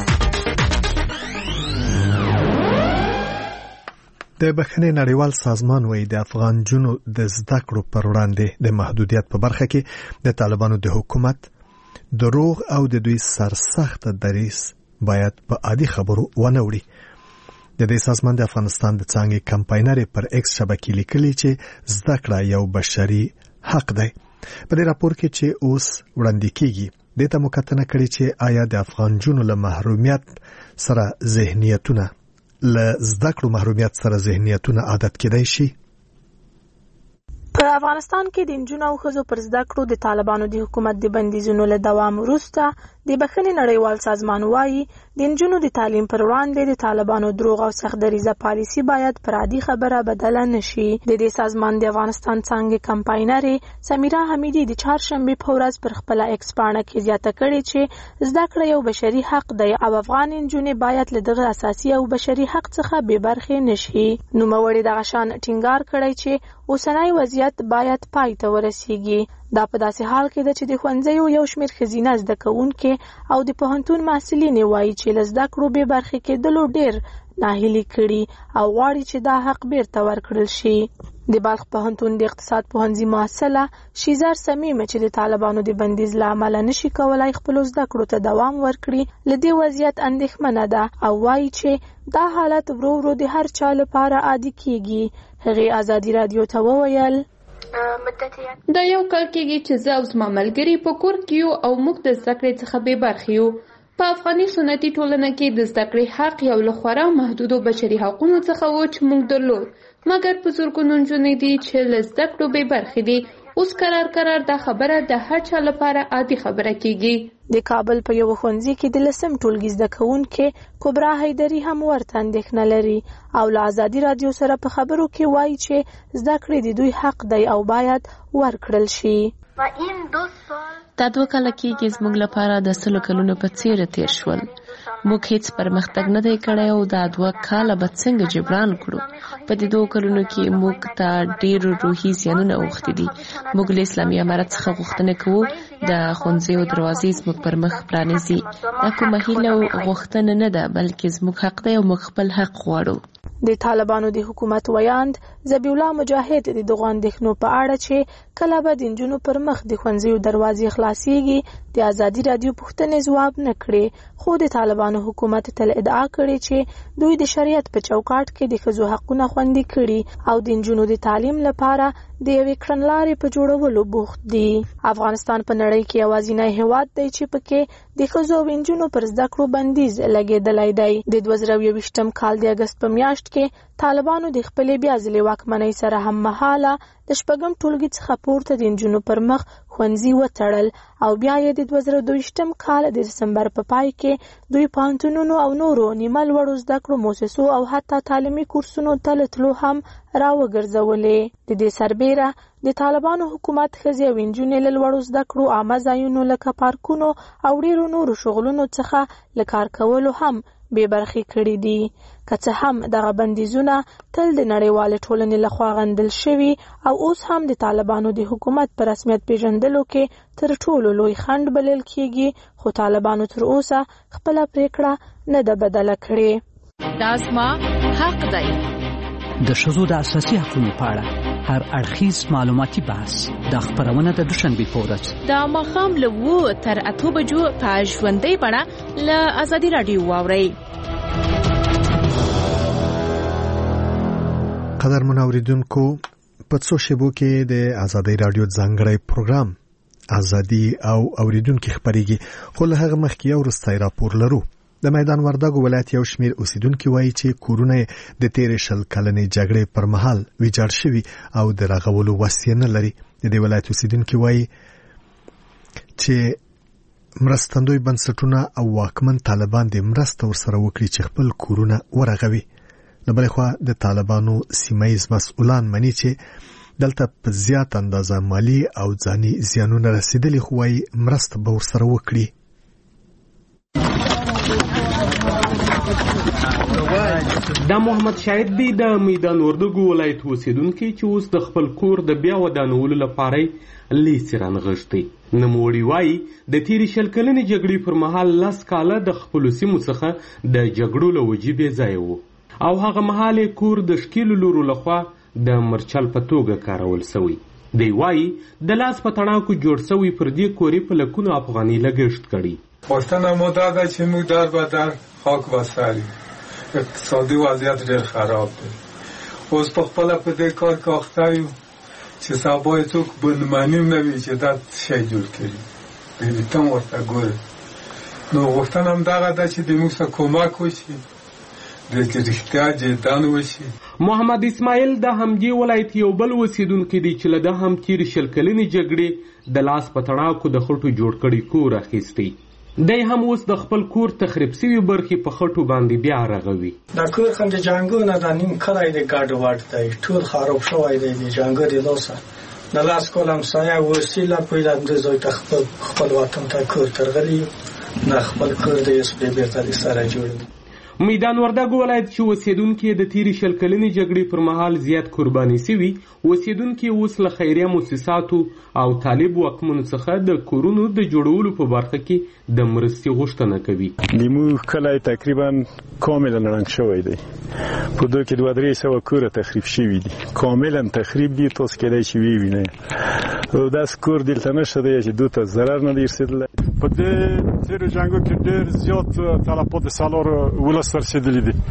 د بخښنې نړیوال سازمان وایي د افغان جنو د زده کړو پر وړاندې د محدودیت په برخه کې د طالبانو د حکومت دروغ او د دوی سرسخت دریځ باید په عادي خبرو ونه وړي د دې سازمان د افغانستان د څنګه کمپاینر پر ایکس شبکې لیکلي چې زده کړه یو بشري حق دی په دې راپور کې چې اوس وړاندې کیږي د ته مکتنه کړي چې آیا د افغان جنو له محرومیت سره ذهنیتونه له زده کړو محرومیت سره ذهنیتونه عادت کېدای شي په افغانستان کې د نجونو او ښځو پر زده کړو د طالبانو د حکومت د بندیزونو له دوام وروسته د بخښنې نړیوال سازمان وایي د نجونو د تعلیم پر وړاندې د طالبانو دروغ او سخت دریځه پالیسي باید پر عادي خبره بدله نشي د دې سازمان د افغانستان څنګه کمپاینر سمیرا حمیدی د چهارشنبه په ورځ پر خپل ایکس پاڼه کې زیاته کړې چې زده کړه یو بشري حق دی او افغان نجونې باید له دغه اساسي او بشري حق څخه بې برخې نشي نوموړي دغه شان ټینګار کړی چې اوسنی وضعیت باید پای ته ورسیږي دا په داسې حال کې ده چې د ښوونځیو یو شمېر ښځینه زده کوونکي او د پوهنتون محصلینې وایي چې له زده کړو بې برخې کېدلو ډېر ناهیلي کړي او غواړي چې دا حق بیرته ورکړل شي د بلخ پوهنتون د اقتصاد پوهنځي محصله شیزار سمیمه چې د طالبانو د بندیز له امله نشي کولای خپلو زده کړو ته دوام ورکړي له دې وضعیت اندېښمنه ده او وایي چې دا حالت ورو ورو د هر چا لپاره عادي کیږي هغې ازادي رادیو ته وویل دا یو کال کېږي چې زه او زما ملګري په کور کې یو او موږ د زده کړې څخه بې برخې یو په افغاني سنتي ټولنه کې د زده کړې حق یو له خورا محدودو بشري حقونو څخه و چې موږ درلود مګر په زرګونو نجونې دي چې له زده کړو بې برخې دي اوس قرار قرار دا خبره د هر چا لپاره عادي خبره کېږي د کابل په یو ښوونځي کې د لسم ټولګي زده کوونکې کبرا حیدري هم ورته اندېښنه لري او له ازادي راډیو سره په خبرو کې وایي چې زده کړې د دوی حق دی او باید ورکړل شي. دا دوه کاله کېږي زموږ لپاره د سلو کلونو په څېر تېر شول. موږ هیڅ پرمختګ نه دی کړی او دا دوه کاله به څنګه جبران کړو. په دې دوه کلونو کې موږ ته ډېر روحي زیانونه اوښتي دي. موږ له اسلامي امارت څخه غوښتنه کوو د ښوونځیو دروازې زموږ پر مخ پرانیزي. دا کومه هیله او غوښتنه نه ده بلکې زموږ حق دی او موږ خپل حق غواړو. د طالبانو د حکومت ویاند ذبیح الله مجاهد د دغو اندېښنو په اړه چې کله به د نجونو پر مخ د ښوونځیو دروازې خلاصېږي د ازادي راډیو پوښتنې ځواب نه کړې، خو د طالبانو حکومت تل ادعا کړې چې دوی د شریعت په چوکاټ کې د ښځو حقونه خوندي کړي او د نجونو د تعلیم لپاره د یوې کړنلارې په جوړولو بوخت دي. افغانستان په نړۍ کې یوازینی هېواد دی چې پکې د ښځو او نجونو پر زده کړو بندیز لګېدلی دی. د دوه زره یوویشتم کال د اګست په میاشت کې طالبانو د خپلې بیا ځلې واکمنۍ سره هم مهاله د شپږم ټولګي څخه پورته د نجونو پر مخ ښوونځي وتړل او بیا یې د دوه زره دویشتم کال د دسمبر په پای کې دوی پوهنتونونو او نورو نیمه لوړو زده کړو مؤسسو او حتی تعلیمي کورسونو ته له تلو هم راوګرځولې. د دې سربیره د طالبانو حکومت ښځې او نجونې له لوړو زده کړو عامه ځایونو لکه پارکونو او ډېرو نورو شغلونو څخه له کار کولو هم بې برخې کړي دي. که څه هم دغه بندیزونه تل د نړیوالې ټولنې لخوا غندل شوي او اوس هم د طالبانو د حکومت په رسمیت پیژندلو کې تر ټولو لوی خنډ بلل کېږي، خو طالبانو تر اوسه خپله پریکړه نه ده بدله کړې. دا زما حق دی. د ښځو د اساسي حقوقو په اړه هر اړخیز معلوماتي بحث د خبرونه د دوشنبې په ورځ د ماښام له اوو تر اتو بجو په ژوندۍ بڼه له ازادي راډیو واورئ. قدرمن اوریدونکو، په څو شیبو کې د ازادي راډیو ځانګړی پروګرام ازادي او اوریدونکو خبريږي، خو له هغه مخکې یو وروستی راپور لرو. د میدان وردګو ولایت یو شمیر اوسیدونکو وایي چې کورونه د تیر شل کلنې جګړې پر مهال ویجاړ شوي او د رغولو وسیله نه لري. د دې ولایت اوسیدونکو وایي چې مرستندوی بنسټونه او واکمن طالبان د مرسته ورسره وکړي چې خپل کورونه ورغوي. له بلې خوا د طالبانو سیمایي مسؤلان مني چې دلته په زیات اندازه مالی او ځاني زیانونه رسیدلي، خو وايي مرسته به ورسره وکړي. دا محمد شاهد دی د میدان وردګو ولایت اوسیدونکی چې اوس د خپل کور د بیا ودانولو لپاره لیسې رانغښتي. نوموړي وایي د تیرې شل کلنې جګړې پر مهال لس کاله د خپلو سیمو څخه د جګړو له وجې بې ځایه و او هغه مهال کور د ښکیلو لورو لخوا د مرچل په توګه کارول شوی. دی وایي د لاس په تڼاکو جوړ شوی پر دې کورې په لکونو افغانۍ لګښت کړي. خواستنه مو دا ده چې موږ در بدر خاک بسپاریم. اقتصادي وضعیت ډېر خراب دی. اوس په خپله په دې کار کاخته یو چې سبا یې څوک بندمنیم نه وي چې دا شی جوړ کړي. ته ورته ګورې. نو غوښتنه هم دغه ده چې د موږ سره کمک وشي، د رښتیا جدان وشي. محمد اسماعیل د همدې ولایت یو بل اوسیدونکی دی چې له ده هم تېرې شل کلنې جګړې د لاس په تڼاکو د خټو جوړ کړي کور اخیستی. دی هم اوس د خپل کور تخریب شوي برخې په خټو باندې بیا رغوي. دا کور هم د جنګو نه دا نیم کلی دی، ګډ وډ دی، ټول خراب شوی دی د جنګو د لاسه. د لاس کال همسایه وسیله پیدا د ځای ته خپل خپل وطن ته کور ترغلي نه خپل کور د یې بیرته د سره جوړوي. میدان وردګو ولایت چې اوسیدونکي د تیرې شل کلنې جګړې پر مهال زیات قرباني شوي، اوسیدونکي اوس له خیریه مؤسساتو او طالب واکمنو څخه د کورونو د جوړولو په برخه کې د مرستې غوښتنه کوي. زموږ کلی تقریبا کاملا ړنګ شوی دی. په دوی کې دوه درې سوه کوره تخریب شوي دي، کاملا تخریب دي. تاسو کېدای شي ووینئ داسې کور دلته نشته دی چې دوی ته ضرر نه دی رسېدلی. په دې تېرو جنګو کې ډېر زیات تلفات سالار ولس ته رسېدلي دي،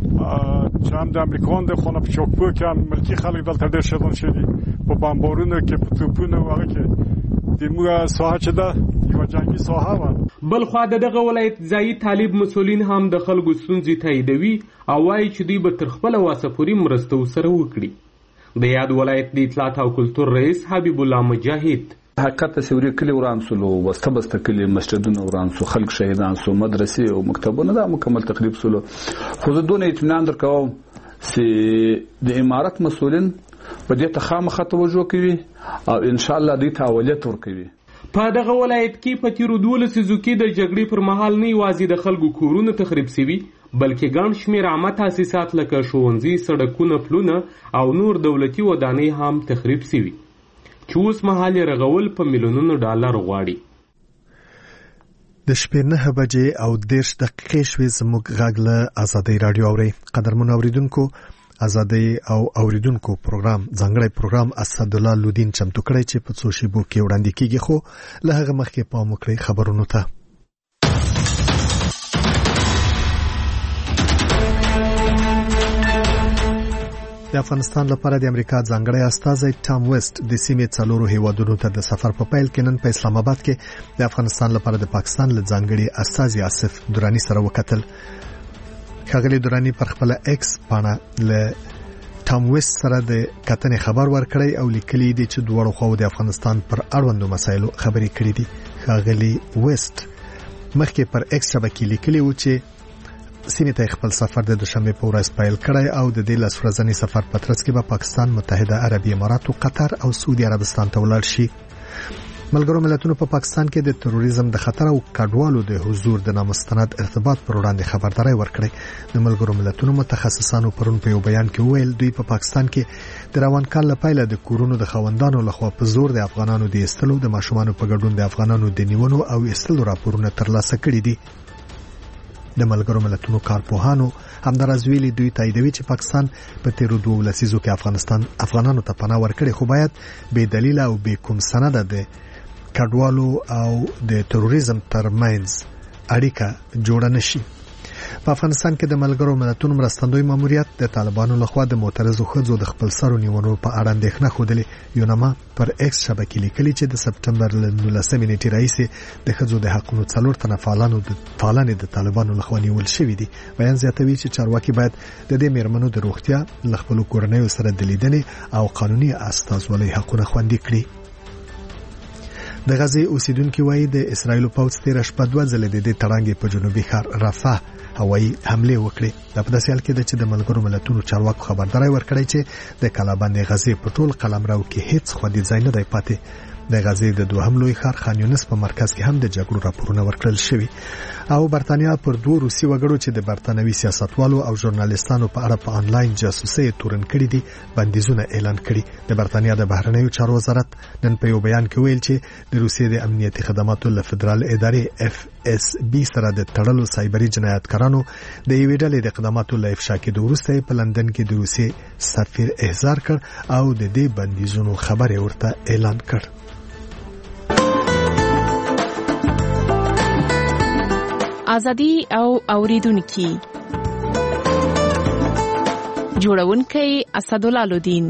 چې هم د امریکایانو د خونه په چاکپو کې هم ملکي خلک دلته ډېر شدان شوي، په بمبارونو کې، په توپونو هغه کې زموږ ساحه چې ده یوه جنګي ساحه وه. بلخوا د دغه ولایت ځایي طالب مسؤلین هم د خلکو ستونزې تاییدوي او وایي چې دوی به تر خپله وسه پورې مرسته ورسره وکړي. د یاد ولایت د اطلاعات او کلتور رئیس حبیب الله مجاهد حقیقت سوري کلی وران سولو وسته بسته کلی مسجدونه وران سو خلک شهیدان سو مدرسې او مکتبونه دا مکمل تقریب سولو خو زه دونه اطمینان درکوم چې د امارت مسؤلین په دې ته خامخا توجه کوي او ان شاء الله دې ته اولویت ورکوي. په دغه ولایت کې په تیرو دولسو لسیزو کې د جګړې پر مهال نه یوازې د خلکو کورونه تخریب سوي بلکې ګڼ شمېر عامه تاسیسات لکه ښوونځي سړکونه پلونه او نور دولتي ودانۍ هم تخریب سوي چې اوس مهال یې رغول په میلیونونو ډالر غواړي. د شپې نه بجې او دېرش دقیقې شوې زموږ غږ له ازادۍ راډیو اورئ. قدرمنو اوریدونکو ازادۍ او اوریدونکو پروګرام ځانګړی پروګرام اسدالله لودین چمتو کړی چې په څو شیبو کې وړاندې کیږي خو له هغه مخکې پام وکړئ خبرونو ته. د افغانستان لپاره د امریکا ځانګړی استازی ټام ویسټ د سیمې څلورو هیوادونو ته د سفر په پیل کې نن په اسلام آباد کې د افغانستان لپاره د پاکستان له ځانګړي استازي آصف درانی سره وکتل. ښاغلي درانی پر خپل ایکس پاڼه له ټام ویسټ سره د کتنې خبر ورکړی او لیکلي دي چې دواړو خواو د افغانستان پر اړوندو مسایلو خبرې کړې دي. ښاغلي ویسټ مخکې پر ایکس شبکې لیکلي و چې سیمې ته خپل سفر د دوشنبه په ورځ پیل کړی او د دې لس ورځني سفر په ترڅ کې به پاکستان، متحده عربي امارات، قطر او سعودي عربستان ته ولاړ شي. ملګرو ملتونو په پاکستان کې د تروریزم د خطر او کډوالو د حضور د نامستند ارتباط پر وړاندې خبرداري ورکړې. د ملګرو ملتونو متخصصانو پرون په یو بیان کې ویل دوی په پاکستان کې د روان کال لپاره د کورونو د خوندانو لخوا په زور د افغانانو د ایستلو، د ماشومانو په ګډون د افغانانو د نیونو او ایستلو راپورونه ترلاسه کړي دي. د ملګرو ملتونو کارپوهانو همدارس ویلي دوی تاییدوي چې پاکستان په تیرو دوه لسیزو کې افغانستان افغانانو ته پناه ورکړي خو باید بې دلیل او بې کوم سند د کډوالو او د تروریزم ترمنځ اړیکه جوړه نشي. په افغانستان کې د ملګرو ملتونو مرستندوی ماموریت د طالبانو لخوا د معترضو ښځو د خپل سرو نیولو په اړه اندېښنه ښودلې. یونما پر ایکس شبکې لیکلي چې د سپټمبر له نولسمې نیټې راهیسې د ښځو د حقونو څلور تنه فعالانو د فعالانې د طالبانو لخوا نیول شوي دي. بیان زیاتوي چې چارواکي باید د دې میرمنو د روغتیا له خپلو کورنیو سره د لیدنې او قانوني استازولۍ حقونه خوندي کړي. د غزې اوسیدونکو وایي د اسرایل پوځ تیر شپه دوه ځله د دې تړانګې په جنوبي ښار رافح هوایي حمله وکړه. د په داسې حال کې چې د ملګرو ملتونو چارواکو خبرداري ورکړی چې د کلابند غزې په ټول قلمرو کې هیڅ خوندي ځای نه دی پاتې. د غزې د دوهم لوی ښار خان یونس په مرکز کې هم د جګړو راپورونه ورکړل شوي او برتانیا پر دوه روسي وګړو چې د برتانوي سیاستوالو او ژورنالیستانو په اړه په انلاین جاسوسي تورن کړي دي بندیزونه اعلان کړي. د برتانیا د بهرنیو چارو وزارت نن په یو بیان کې ویل چې د روسیې د امنیتي خدماتو له فدرال ادارې اف اس بي سره د تړلو سایبري جنایتکارانو د یوې ډلې د اقداماتو له افشا کېدو وروسته په لندن کې د روسیې سفیر احضار کړ او د دې بندیزونو خبر ورته اعلان کړ. ازادي او اوریدونکو جوړونکي اسدالله لودین.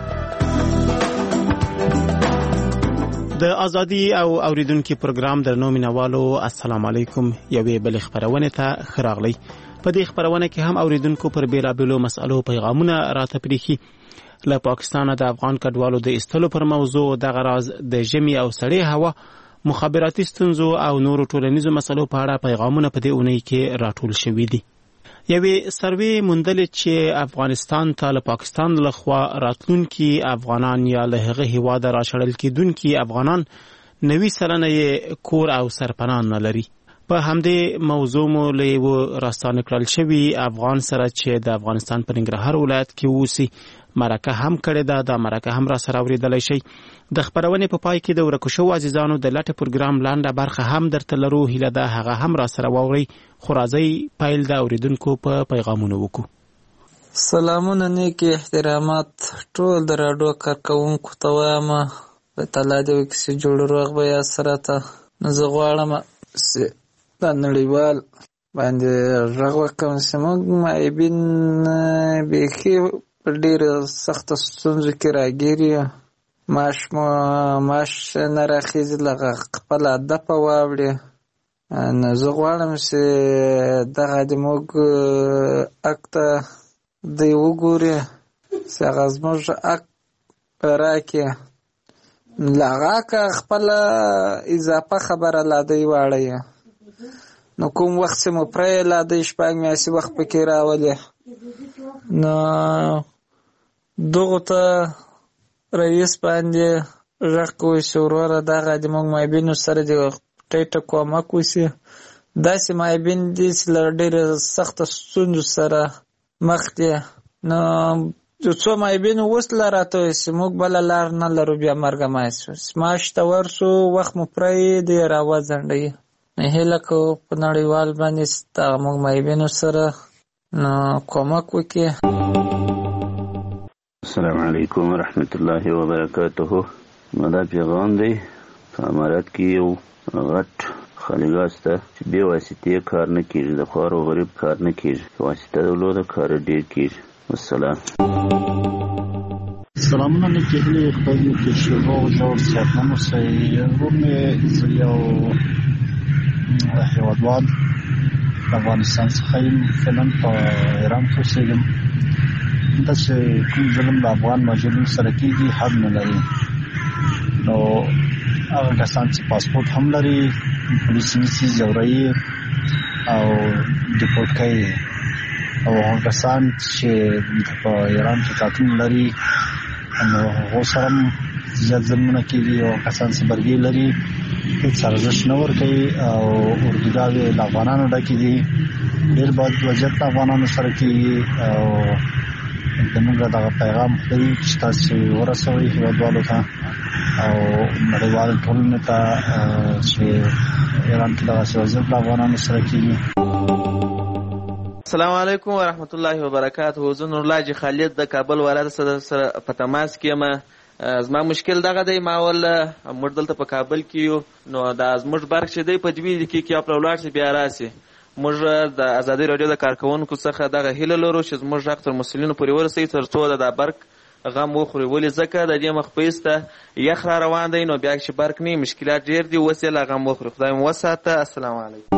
د ازادي او اوریدونکو پروګرام درنو مینوالو السلام علیکم. یوې بل خبرونه ته خراغلی. په دې خبرونه کې هم اوریدونکو پر بیلابلو مسالو پیغامونه راته پریخي. له پاکستان د افغان کډوالو د استلو پر موضوع د غراز د جمی او سړې هوا مخابراتي ستونزو او نورو ټولنیزو مسلو په اړه پیغامونه په دې اونۍ کې راټول شوي دي. یوې سروې موندلې چې افغانستان ته له پاکستان لخوا راتلونکي افغانان یا له هغه هیواده راشړل کېدونکي افغانان نوي سلنه یې کور او سرپناه نه لري. په همدې موضوع مو له یو راستانه کړل شوي افغان سره چې د افغانستان په ننګرهار ولایت کې اوسي مرکه هم کړې ده. دا مرکه هم را سره اوریدلای شي. د خبرونې په پای کې د ورکو شو عزیزانو د لټ پروګرام لاندې برخه هم درته لرو. هیله ده هغه هم را سره واوري. خو راځي پیل د اوریدونکو په پیغامونو وکړو. سلامونه نیکی احترامات ټول د راډیو کارکونکو ته وایم په تعالی دې وکړي جوړ روغ به یا سره ته نو زه غواړم چې د نړیوال باندې غږ وکړم چې موږ معیبین بیخي په ډېرو سختو ستونزو کې راګیر یو. معاش مو معاش نه راخیږي لکه خپله دپه واوړي. نو زه غواړم چې دغه د موږ حق ته دوی وګوري چې هغه زموږ حق راکړي لغه که خپل اضافه خبره لاده واړی نو کوم وخت چې مو پرې لاده شپږ میاشتې وخت پکې راولې نو دغه ته رئیس باندې غږ کوي چې وروره دغه د موږ مایبینو سره د ټیټه کومک وشي. داسې مایبین دي چې له ډېرې سخته ستونزو سره مخ دي. نو یو څو مایبین اوس لا راته وایي چې موږ بله لار نه لرو بیا مرګه مای شو. ماش ته ورسو وخت مو پرېږدي راوځنډوي. نو هیله کوو په نړیوال باندې دغه موږ مایبینو سره نو کومک وکړي. السلام علیکم ورحمت الله وبرکاته. مدا پیغام دی په امارات کې یو غټ خالیګاه شته چې بې واسطې کار نه کېږي، د خوار و غریب کار نه کېږي، واسطه درلوده کار ډېر کېږي. والسلام. سلامونه نیکهیلې خدای دې کې شروع جوړ صحتمند اوسئ. ورور مې زه یو هېوادوال د افغانستان څخه یم، فعلا په ایران کې اوسېږم. داسې کوم ظلم د افغان مهاجرینو سره کېږي حد نه لري. نو هغه کسان چې پاسپورټ هم لري پولیس نیسي، ځوروي او ډیپورټ کوي، او هغه کسان چې په ایران کې قاتل لري نو هغو سره هم زیات ظلمونه کېږي. او کسان چې برګې لري هېڅ ارزښت نه ورکوي او اردوګاوې له افغانانو ډکې دي. ډېر بد وضعیت د افغانانو سره کېږي او زموږ دغه پیغام خدای چې تاسو ورسوئ هېوادوالو ته او نړیوال ټولنې ته چې ایران کې دغسې وضعیت د افغانانو سره کېږي. السلام علیکم ورحمت الله وبرکاته. زه نورالله جي خالد د کابل ولایت سره په تماس کې یم. زما مشکل دغه دی، ما ول موږ دلته په کابل کې یو، نو دا زموږ برق چې دی په دوې دقیقې کې یا پر ولاړ شي بیا راسي. موږ د ازادي راډیو د کارکوونکو څخه دغه هیله لرو چې زموږ غږ تر مسؤلینو پورې ورسوي تر څو د دا برق غم وخوري. ولې ځکه د دې مخ په ایسته یخ را روان دی، نو بیا چې برق نه مشکلات ډېر دي، اوس یې لا غم وخوري. خدای مو وساته. السلام علیکم.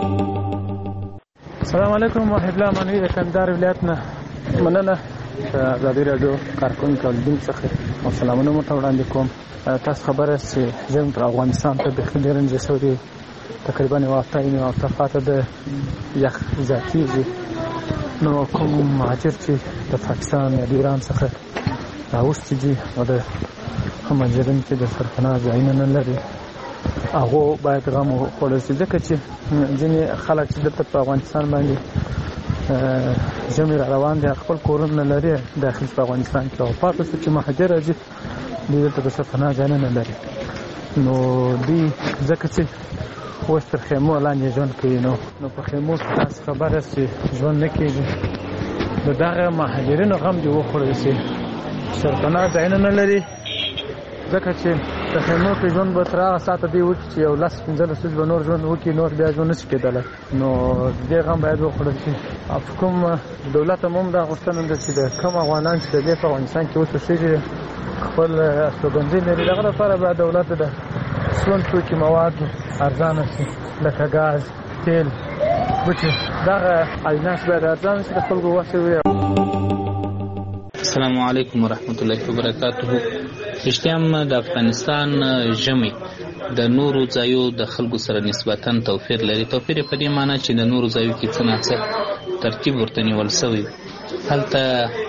السلام علیکم. وحید الله منوي د کندهار ولایت نه مننه د ازادي راډیو کارکوونکو او لیدونکو څخه او سلامونه مو ته وړاندې کوم. تاسو خبره چې ژمی پر افغانستان ته بیخي ډېر انجه شوی دی، تقریبا یوه هفته یې هفته پاته د یخ زیاتېږي. نو کوم مهاجر چې د پاکستان یا د ایران څخه راوستي دي او د مهاجرین چې د سرپناه ځایونه نه لري هغو باید غم وخوړل شي، ځکه چې ځینې خلک چې دلته په افغانستان باندې ژمی را روان دي خپل کورونه لري داخل په افغانستان کې، او پاتې شو چې مهاجر راځي دوی دلته د سرپناه ځایونه نه لري. نو دوی ځکه چې اوس تر خیمو لاندې ژوند کوي، نو نو په خیمو کې تاسو خبره چې ژوند نه کېږي. د دغه مهاجرینو غم دې وخوړل شي. سرپناه ځایونه نه لري ځکه چې د خیمو کې ژوند به تر هغه ساعته دی وکړي چې یو لس پنځلس ورځې به نور ژوند وکړي، نور بیا ژوند نشي کېدلی. نو دې غم باید وخوړل شي. او کوم دولت هم هم دا غوښتنه ده چې د کوم افغانان چې د دې په افغانستان کې اوس اوسېږي خپل استوګنځي لري، دغه لپاره باید دولت د ژوند توکي مواد ارزانه شي، لکه ګاز، تیل، بوټي، دغه اجناس باید ارزانه شي، د خلکو وسې وي. السلام علیکم ورحمت الله وبرکاته. رښتیا هم د افغانستان ژمی د نورو ځایو د خلکو سره نسبتا توپیر لري. توپیر په دې معنی چې د نورو ځایو کې څه ناڅه ترتیب ورته نیول سوی، هلته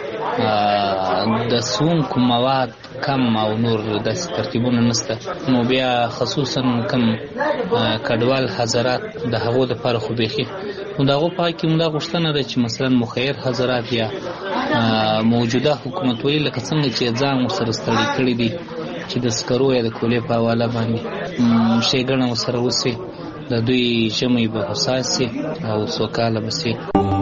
د څښونکو مواد کم او نور داسې ترتیبونه نشته. نو بیا خصوصا کم کډوال حضرات د هغو دپاره خو بیخي نو د هغو په حق کې مو دا غوښتنه ده چې مثلا مخیر حضرات یا موجوده حکومت ویل لکه څنګه چې ځان ورسره ستړي کړي دي چې د سکرو یا د کولې په حواله باندې ښېګڼه ورسره وشي، د دوی ژمی به هوسا شي او سوکاله به شي.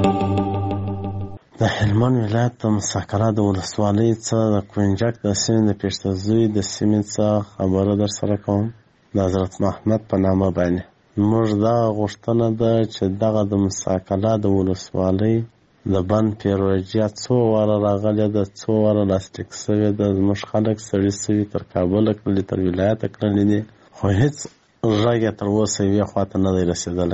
د هلمند ولایت د مساکره د ولسوالۍ څخه د کوینجک د سیمې د پېشتزوی د سیمې څخه خبره در سره کوم د حضرت محمد په نامه باندې. موږ دغه غوښتنه ده چې دغه د مساکره د ولسوالۍ د بند پیروژیا څو واره راغلې ده، څو واره لاسلیک سوې ده، زموږ خلک سړي سوي تر کابله کړلي، تر ولایته کړلي دي، خو هېڅ غږ یې تر اوسه یوې خواته نه دی رسېدلی.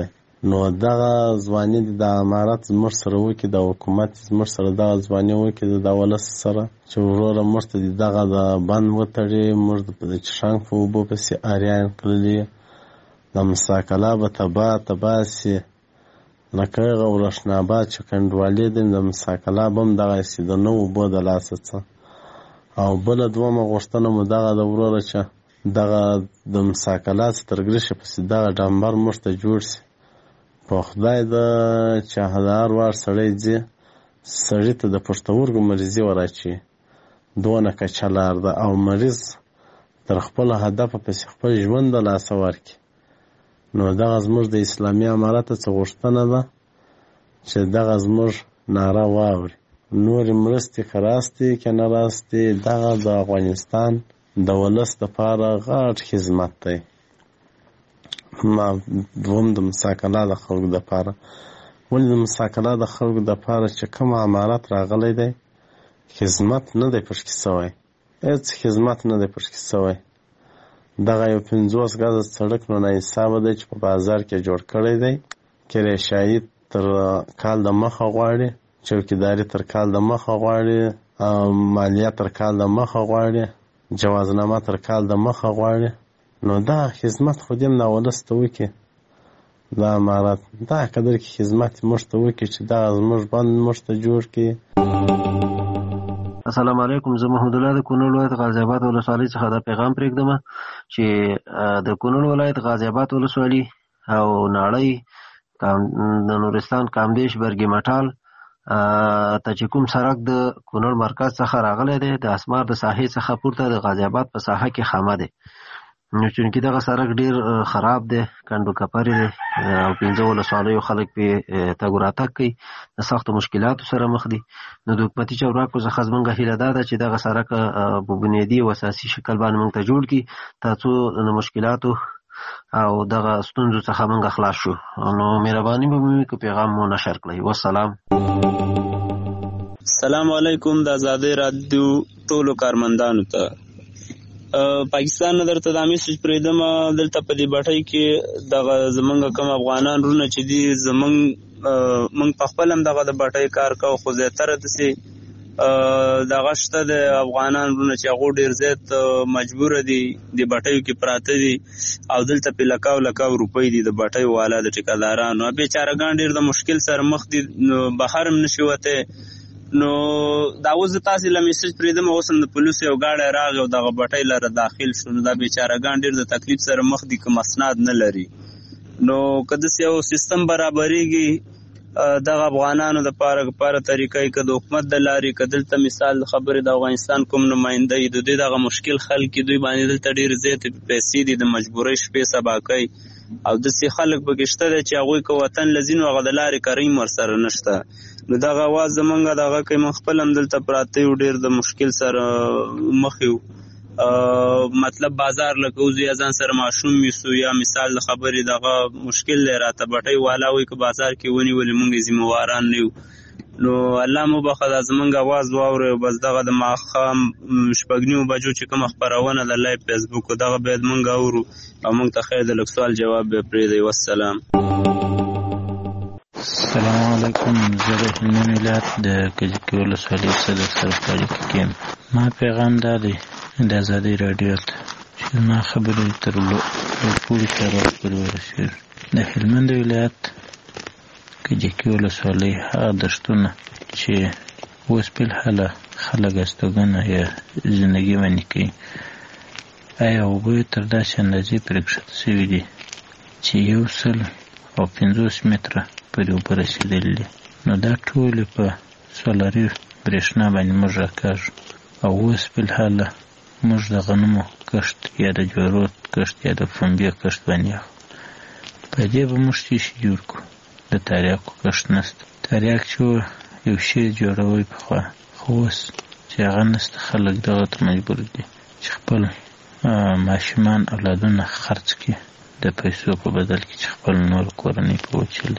نو دغه ځواني د امارت زموږ سره وکړي، د حکومت زموږ سره دغه ځواني وکړي د ولس سره چې وروره موږ ته دغه د بند وتړي، موږ د چشانګ په اوبو پسې اریان کړلي، د مساکله به تباه تباه سي، لکه هغه ورشناباد چې کنډوالې دي د مساکله به هم دغسې د نو اوبو د لاسه څه. او بله دومه غوښتنه مو دغه د وروره چې دغه د مساکله څخه تر ګرشې پسې دغه ډمبر موږ ته جوړ سي. په خدای د چې د هر وار سړی ځي سړي ته د پښتورګو مریضي وراچي، دونه کچه لار ده او مریض تر خپل هدفه پسې خپل ژوند د لاسه ورکړي. نو دغه زموږ د اسلامي امارت څخه غوښتنه ده چې دغه زموږ ناره واوري. نورې مرستې که راستې که نه راستې، دغه د افغانستان د ولس دپاره غټ خدمت دی. ما دوم د مساکله د خلکو دپاره، ولې د مساکله د خلکو دپاره چې کوم امارت راغلی دی خدمت نه دی پشکې سوی، هېڅ خدمت نه دی پشکې سوی. دغه یو پنځوس ګزه سړک نو ناحسابه دی چې په بازار کې جوړ کړی دی، کرایشایي تر کال د مخه غواړي، چوکیداري تر کال د مخه غواړي، مالیه تر کال د مخه غواړي، جوازنامه تر کال د مخه غواړي. نو دا خدمت خو دې نه ولس ته وکړي، دا امارت دا قدر کې خدمت موږ ته وکړي چې دا زموږ بند موږ ته جوړ کړي. السلام علیکم، زه محمد الله د کونړ ولایت غازی آباد ولسوالۍ څخه دا پیغام پرېږدم چې د کونړ ولایت غازی آباد ولسوالۍ او ناړۍ د نورستان کامدیش برګي مټال ته چې کوم سړک د کونړ مرکز څخه راغلی دی، د اسمار د ساحې څخه پورته د غازی آباد په ساحه کې خامه دی. نو چونکې دغه سړک ډېر خراب دی، کنډو کپرې دی او پنځه ولسوالیو خلک پرې تګ راتګ کوي، د سختو مشکلاتو سره مخ دي. نو د حکومتي چارواکو څخه زموږ هیله دا ده چې دغه سړک په بنیادي او اساسي شکل باندې موږ ته جوړ کړي تر څو د مشکلاتو او دغه ستونزو څخه موږ خلاص شو. نو مهرباني به مو که پیغام مو نشر کړئ. والسلام. السلام علیکم د آزادۍ رادیو ټولو کارمندانو ته. پاکستان نه درته دا میسج پرېږدم، دلته په دې بټۍ کې دغه زمونږ کوم افغانان رونه چې دي، زمونږ موږ په خپل هم دغه د بټۍ کار کوو، خو زیاتره داسې دغه شته د افغانان رونه چې هغو ډېر زیات مجبوره دي د بټیو کې پراته دي او دلته پې لکاو لکاو روپۍ دي د بټیو والا د ټیکهدارانو. بېچارهګان ډېر د مشکل سره مخ دي، نو بهر هم نشي وتی. نو دا اوس د تاسې له میسج پرېږدم، اوس هم د پولیسو یو ګاډی راغی او دغه بټۍ لره داخل شو. نو دا بېچارهګان ډېر د تکلیف سره مخ دي که مسناد نه لري. نو که داسې یو سیستم برابرېږي دغه افغانانو د پاره پاره طریقې که د حکومت د لارې که دلته مثال خبرې د افغانستان کوم نماینده یي د دوی دغه مشکل خلک دوی باندې دلته ډېر زیاتې پیسې دي د مجبورۍ شپې سبا کوي او داسې خلک پکې شته دی چې هغوی که وطن له ځي نو هغه د لارې کریم ورسره نشته. نو دغه اواز زمونږ دغه کوي، موږ خپل هم دلته پراته یو، ډېر د مشکل سره مخ یو. مطلب بازار لکه اوس یا ځان سره ماشوم یوسو یا مثال د خبرې دغه مشکل دی راته بټۍ والا وایي که بازار کې ونیولې موږ یې ذمهواران نه یو. نو الله مو بخښه دا زمونږ اواز واورئ او بس دغه د ماښام شپږ نیمو بجو چې کومه خپرونه د لایف فیسبوک دغه باید موږ اورو او موږ ته خیر د لږ سوال جواب به پرېږدئ. والسلام. السلام علیکم، زه د هلمند ولایت د کجکي ولسوالۍ څخه درسره په اړیکه کې یم. ما پیغام دا دی د ازادۍ راډیو ته چې زما خبرې تر لوړپوړي چارواکو پورې ورسېږي. د هلمند ولایت کجکي ولسوالۍ هغه دښتونه چې اوس فلحاله خلک استوګنه یا زندګي باندې کوي، آیا اوبه یې تر داسې اندازې پرې کښته شوي دي چې یو سل او پنځوس متره پورې اوبه رسېدلي دي؟ نو دا ټولې په سولري برېښنا باندې موږ راکاږو او اوس فلحاله موږ د غنمو کښت یا د جوارو کښت یا د پنبې کښت باندې اخلو. په دې به موږ څه شي جوړ کړو؟ د تریاکو کښت نشته. تریاک چې یو شی جوړوئ پخوا، خو اوس چې هغه نشته، خلک دغه ته مجبور دي چې خپل ماشومان اولادونه خرڅ کړي د پیسو په بدل کې چې خپل نور کورنۍ په وچلي.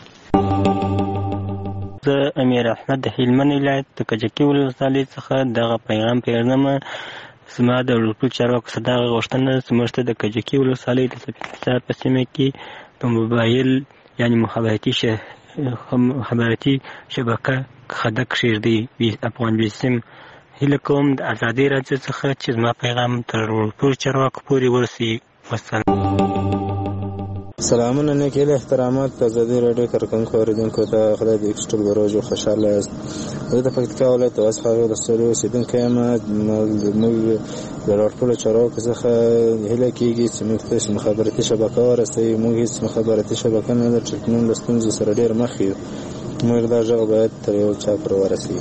زه امیر احمد د هلمند ولایت د کجکي ولسوالۍ څخه دغه پیغام پرېږدم. زما د لوړپوړي چارواکو څخه دغه غوښتنه ده چې موږ ته د کجکي ولسوالۍ د سپین سهار په سیمه کې په موبایل یعنی مخابراتی شه مخابراتی شبکه خدک شیردی افغان بیسیم هیله کوم د ازادي راډیو څخه چې زما پیغام تر ټولو چارواکو پورې ورسي. والسلام. سلامونه نیک هیله احترامات د ازادي راډیو کارکونکو اوریدونکو ته خدای دې کښټل بروج او خوشاله یاست. زه د پکتیکا ولایت واسخه ولسوالۍ اوسیدونکی یم. موږ د ټولو چارواکو څخه هیله کېږي چې موږ ته مخابراتي شبکه ورسوي. موږ هېڅ مخابراتي شبکه نه لرو چې نن له ستونزو سره ډېر مخ یو. موږ دا غږ باید تر یو چا پورې ورسوي.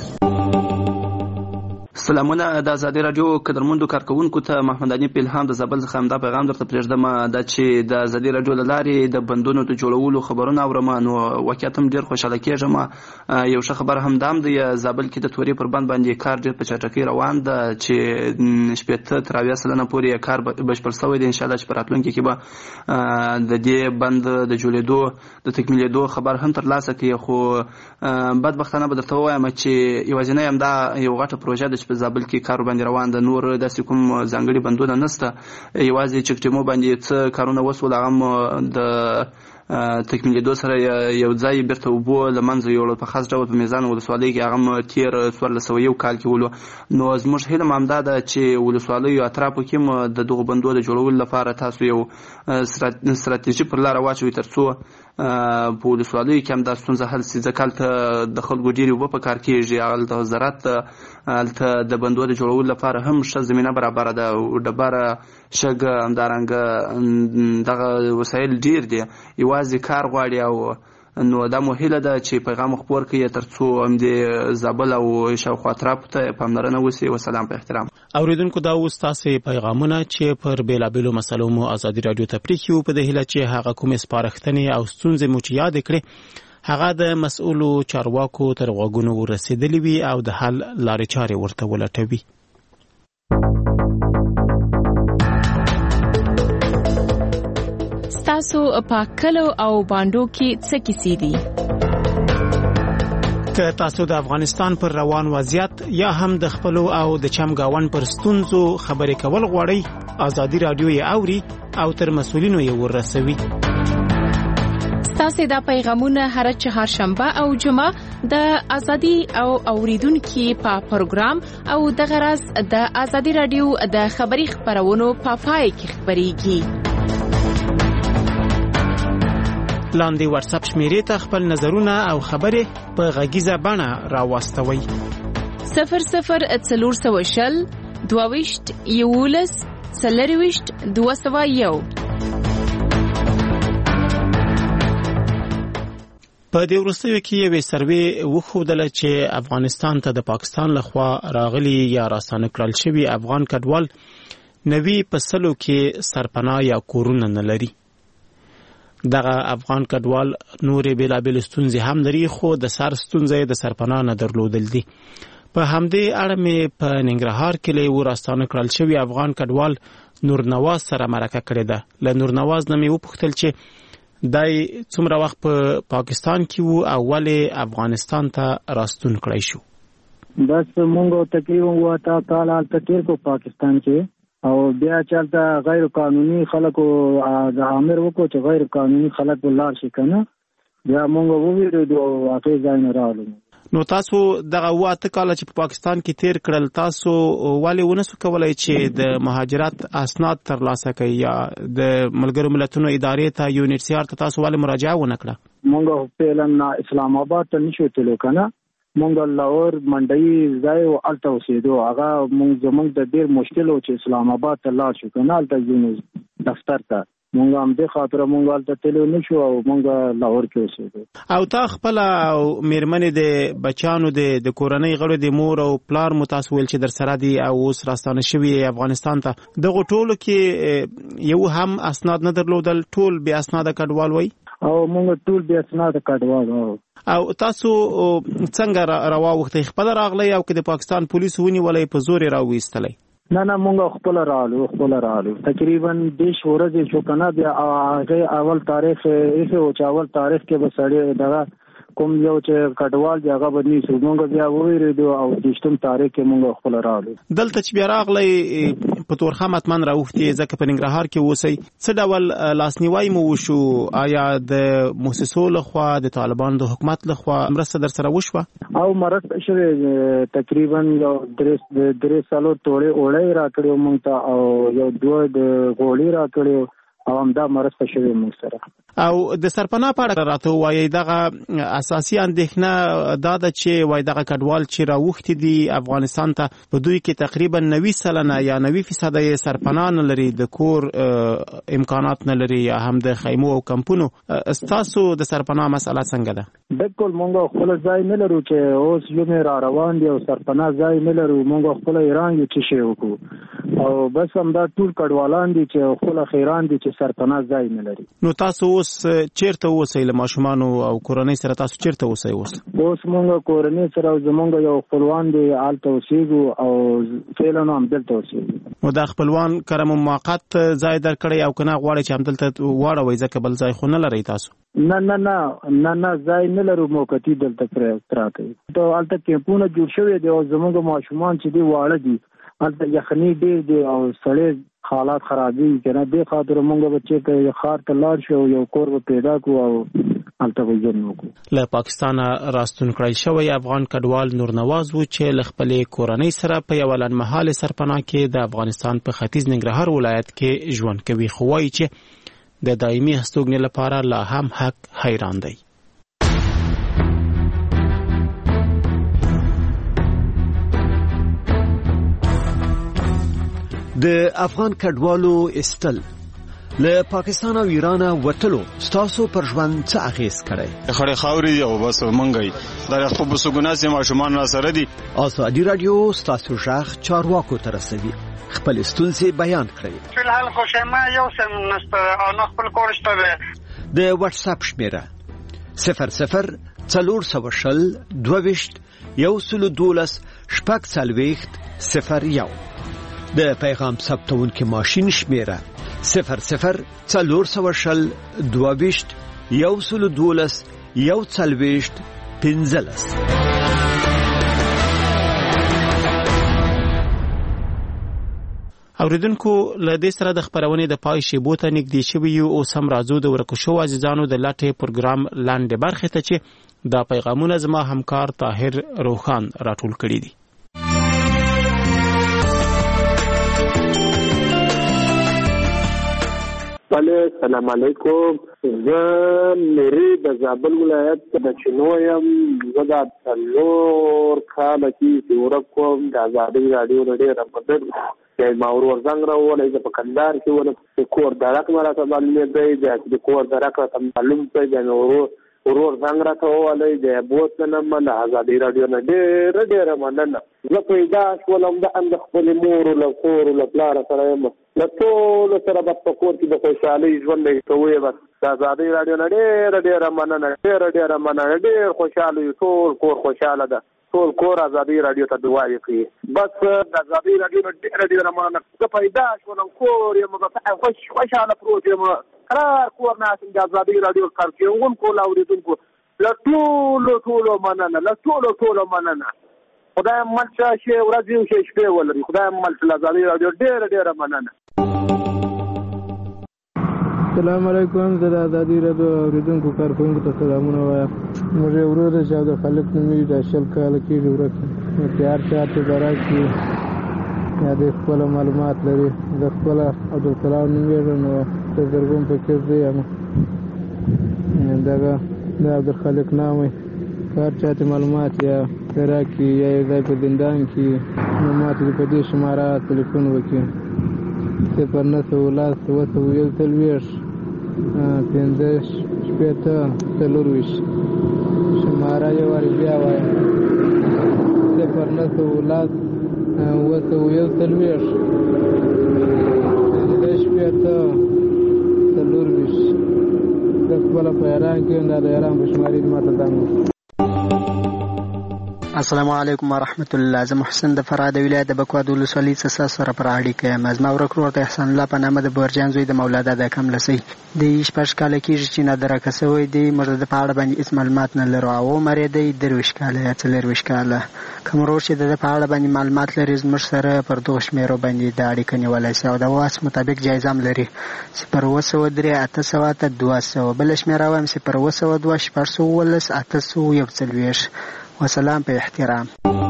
سلامونه د ازادي راډیو قدرمندو کارکونکو ته محمد علي پیلهام د زابل څخه همدا پیغام درته پرېږدم دا چې د ازادي راډیو له لارې د بندونو د جوړولو خبرونه اورم نو واقعیت هم ډېر خوشحاله کېږم. یو ښه خبر هم دام دی زابل کې د تورې پر بند باندې کار ډېر په چټکۍ روان ده چې شپېته تر اویا سلنه پورې کار بشپړ شوی دی. انشاءالله چې په راتلونکي کې به د دې بند د جوړېدو د تکمیلېدو خبر هم ترلاسه کړي. خو بدبختانه به درته ووایم چې یوازینی همدا یو غټه پروژه ده چې په زابل کې کار باندې روان ده. نور داسې کوم ځانګړي بندونه نشته. یوازې چکټیمو باندې څه کارونه وسول هغه هم د تکمیلېدو سره یو ځای بیرته اوبو له منځه یوړل په خاص ډول په میزان ولسوالۍ کې هغه هم تېر څوارلس سوه یو کال کې ولو. نو زموږ هیله همدا ده چې ولسوالیو اطرافو کې هم د دغو بندو د جوړولو لپاره تاسو یو ستراتیژي پر لاره واچوئ تر څو په ولسوالیو کې هم دا ستونزه حل شي. ځکه هلته د خلکو ډېرې اوبه په کار کېږي. هلته زراعت هلته د بندو د جوړولو لپاره هم ښه زمینه برابره ده او ډبره شګه همدارنګه دغه وسایل ډېر دي. یوازې کار غواړي او نو دا مو هیله ده چې پیغام خپور کړي تر څو همدې زابل او شاوخوا اطرافو ته پاملرنه وشي. وسلام په احترام. اوریدونکو دا اوس تاسې پیغامونه چې پر بېلابېلو مسلو مو ازادي راډیو ته پرېښي په دې هیله چې هغه کومې سپارښتنې او ستونزې مو چې یادې کړې هغه د مسؤلو چارواکو تر غوږونو ورسېدلې وي او د حل لارې چارې ورته ولټوي. تاسو په کلو او باندو کې څه کیسې دي؟ که تاسو د افغانستان پر روان وضعیت یا هم د خپلو او د چمګاون پر ستونزو خبرې کول غواړئ ازادي راډیو یې اوري او تر مسؤلینو یې ورسوي. ستاسو دا پیغامونه هر چهارشنبه او جمعه د ازادي او اوریدونکو په پروګرام او د غرض د ازادي راډیو د خبري خبرونو په پای کې خبريږي. لاندې واتس اپ شمیرې ته خپل نظرونه او خبرې په غږیزه بڼه راوستوئ. صفر صفر څلور سوه شل دوه ویشت یولس څلور ویشت دوه سوه یو. په دې وروستیو کې یوې سروې وښودله چې افغانستان ته د پاکستان لخوا راغلي یا راستانه کړل شوي افغان کډوال نوي په سلو کې سرپناه یا کورونه نه لري. دغه افغان کډوال نورې بېلابېلې ستونزې هم لري خو د سر ستونزه د سرپناه نه درلودل دي. په همدې اړه مې په ننګرهار کې له یو راستانه کړل شوي افغان کډوال نورنواز سره مرکه کړې ده. له نورنواز نه مې وپوښتل چې دای څومره وخت په پاکستان کې وو او ولې افغانستان ته راستون کړی شو. بس مونږ تقریبا واته کال هلته تیر کو پاکستان کې او بیا چلته غیر قانوني خلکو د امر وکړو چې غیر قانوني خلک ولار شي کنه بیا مونږ وویریدو او هغه ځای نه راغلو. نو تاسو دغه واته کال چې په پاکستان کې تیر کړل تاسو ولې ونسو کولای چې د مهاجرت اسناد ترلاسه کړئ یا د ملګرو ملتونو ادارې ته یو ان ایچ سی آر ته تاسو ولې مراجعه ونه کړه؟ مونږ په اسلام آباد ته نشو تلو کنه مونږ لاهور منډي ځای او الته اوسېدو هغه مونږ زمونږ د ډېر مشکل او چې اسلام آباد ته لاړ شو کنه الته یونس دفتر ته مونږ هم د خاطر مونږ الته تلو نشو او مونږ لاهور کې اوسېدو. او تا خپل او میرمنې د بچانو د د کورنۍ غړو د مور او پلار متاسول چې در سره دي او اوس راستانه شوي افغانستان ته دغه ټولو کې یو هم اسناد نه درلودل ټول بیا اسناد کډوال وای او مونږ ټول بیا اسناد کډوال وو. او تاسو څنګه راووختئ خپل راغلی او که د پاکستان پولیس ونیولئ په زور راوویستلی؟ نه نه مونږ خپل راغلو خپل راغلو تقریبا دیش ورځې شو کنه بیا هغه اول تاریخ یې او چې اول تاریخ کې به سړی دغه کوم یو چې کډوال دی هغه باندې سو مونږ بیا وویریدو او دشتم تاریخ کې مونږ خپل راغلو. دلته چې بیا راغلی په تورخم اتمن راوختي ځکه په ننګرهار کې اوسئ څه ډول لاسنیوي مو وشو آیا د موسسو لخوا د طالبانو د حکومت لخوا مرسته در سره وشوه او مرسته شوه تقریبا یو درې درې سالو توړې اوړې راکړو مونږ ته او یو دوه د غوړې راکړو او هم دا مرسته شوه مونږ سره او د سرپناه په اړه راته وایي دغه اساسي اندېښنه دا ده چې وایي دغه کډوال چې راوختي دي افغانستان ته په دوی کې تقریبا نوي سلنه یا نوي فیصد یې سرپناه نه لري د کور امکانات نه لري یا هم د خیمو او کمپونو استاسو د سرپناه مسله څنګه ده بالکل مونږ خپل ځای نه لرو چې اوس یو را روان دي او سرپناه ځای نه لرو مونږ خپل ایران یو چې شی وکړو او بس هم دا ټول کډوالان دي چې خپل خیران دي چې سرپناه ځای نه لري نو تاسو اوس چیرته اوسئ له ماشومانو او کورنۍ سره تاسو چیرته اوسئ اوس اوس مونږ کورنۍ سره زمونږ یو خپلوان دی آلته اوسېږو او فعلا هم دلته اوسېږو نو دا خپلوان کرم موقت ځای درکړی او کنه غواړي چې همدلته واړوي ځکه بل ځای خو نه لري تاسو نه نه نه نه نه ځای نه لرو موقتی دلته پراته ته آلته کیمپونه جوړ شوی دی او زمونږ ماشومان چې دی واړه دي آلته یخني ډېر دی او سړی حالات خرابي کنه به خاطر مونږ بچي ته خار ته لاړ شو یو کور به پیدا کو او البته وځن وکړو له پاکستان راستون کړی شوی افغان کډوال نور نواز و چې ل خپل کورنۍ سره په یو لنمحال سرپناه کې د افغانستان په ختیځ ننګرهار ولایت کې ژوند کوي خو وايي چې د دایمي هستوګنې لپاره لا هم حق حیران دی د افغان کډوالو استل له پاکستان او ایران وټلو ستاسو پر ژوند څه اغیز کړي خړې خاوري او بس منګي دا خو په سګوناسي ماشومان را سره دي ازادي رادیو ستاسو ژغ چارواکو تر رسوي خپل ستونزې بیان کړئ فلحال خو شمه یو سم نسته او خپل کورشته د واتس اپ شمیره صفر صفر څلور سوه شل دوه یو سلو دولس شپږ څلوېښت صفر یو د پیغام ثبتونکي ماشین شمیره صفر صفر څلور سوه شل دوه یو سلو دولس یو څلوېښت پنځلس اوریدونکو له دې سره د خبرونې د پای شیبو ته نږدې شوي یو او سم راځو د ورکو شو عزیزانو د لاټې پروګرام لاندې برخه ته چې دا پیغامونه زما همکار طاهر روخان راټول کړي دي بله سلام علیکم زه مری د زابل ولایت د چینو یم زه د څلور کاله کې ورکوم د ازادي رادیو د ډېر مدد چې ما ور ورزنګ راولې د پکندار کې ول کور درک مراته باندې دی د کور درک ته معلوم دی د نورو ورور څنګه راټولې د بوتنه من ازادي رادیو نه ډېر ډېر مننه زه پیدا شولم د اند خپل مور له کور له پلار سره یم له ټول سره په کور کې د خوشحالي ژوند کوي بس د ازادي رادیو نه ډېر ډېر مننه ډېر ډېر مننه ډېر خوشحالي ټول کور خوشاله ده ټول کور ازادي رادیو ته دعا کوي بس د ازادي رادیو نه ډېر ډېر مننه زه پیدا شولم کور یم په خوش خوشاله پروت یم قرار کور ناسم د ازادي رادیو کارکونکو لاوریدونکو لټول ټول مننه لټول ټول مننه خدای مل شي ورځ یو شي شپه ولري خدای مل د ازادي رادیو ډېر ډېر مننه السلام علیکم زه د ازادي رادیو اوریدونکو کارکونکو ته سلامونه وایم موږ یو ورور چې د خلک نومې د شل کال کې ورک تیار چاته درکې یا د خپل معلومات لري د خپل عبدالسلام نومې نو د درګم په کې دی یم دغه د عبدالخالق نامه کار چاته معلومات یا راکې یا د په دندان کې معلومات په دې شماره ټلیفون وکړي صفر نه سوه لاس اوه سوه یو څلوېښت پنځه شپېته څلورویشت شماره یو وارې بیا وایم صفر نه سوه لاس اوه سوه یو څلوېښت پنځه شپېته څلورویشت زه خپله په ایران کې یم دا د ایران په شمارې ماته زنګ السلام علیکم ورحمت الله. زه محسن د فراه د ولایت د بکواد ولسوالۍ څخه سره پر اړیکه یم. زما ورک ورور د احسان الله په نامه د بورجان زوی د مولادا د کم لسی د شپږ کاله کېږي چې نادرکه شوی دی. موږ د په اړه باندې هېڅ معلومات نه لرو. او عمر یې دی درویشت کاله یا څلېرویشت کاله. کوم ورور چې د په اړه باندې معلومات لري زموږ سره پر دغو شمېرو باندې د اړیکه نیولی شي او د واس مطابق جایزه هم لري. صفر اوه سوه درې اته سوه اته دوه سوه. بله شمېره وایم صفر اوه سوه دوه شپږ سوه اوولس اته سوه یو څلوېښت. وسلام په احترام.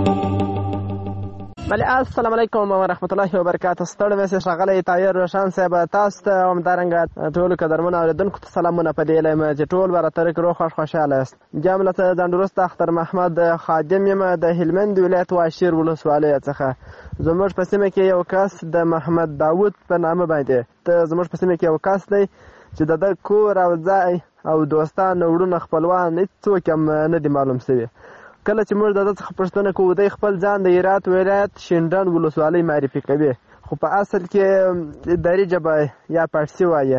بله السلام علیکم ورحمت الله وبرکاته. ستړی مې شي ښاغلی طاهر روشن صاحب، تاسو ته همدارنګه ټولو قدرمنو اورېدونکو ته سلامونه په دې هیله یم چې ټول به راته روغ خوښ خوشحاله یاست. جام له ځان وروسته اختر محمد خادم یم د هلمند ولایت واشیر ولسوالۍ څخه. زموږ په سیمه کې یو کس د محمد داود په نامه باندې ته زموږ په سیمه کې یو کس دی چې د ده کور او ځای او دوستان وروڼه خپلوان هېڅوک هم نه دي معلوم شوي. کله چې موږ د ده څخه پوښتنه کوو دی خپل ځان د هرات ولایت شینډنډ ولسوالۍ معرفي کوي، خو په اصل کې دري ژبه یا پارسي وایي.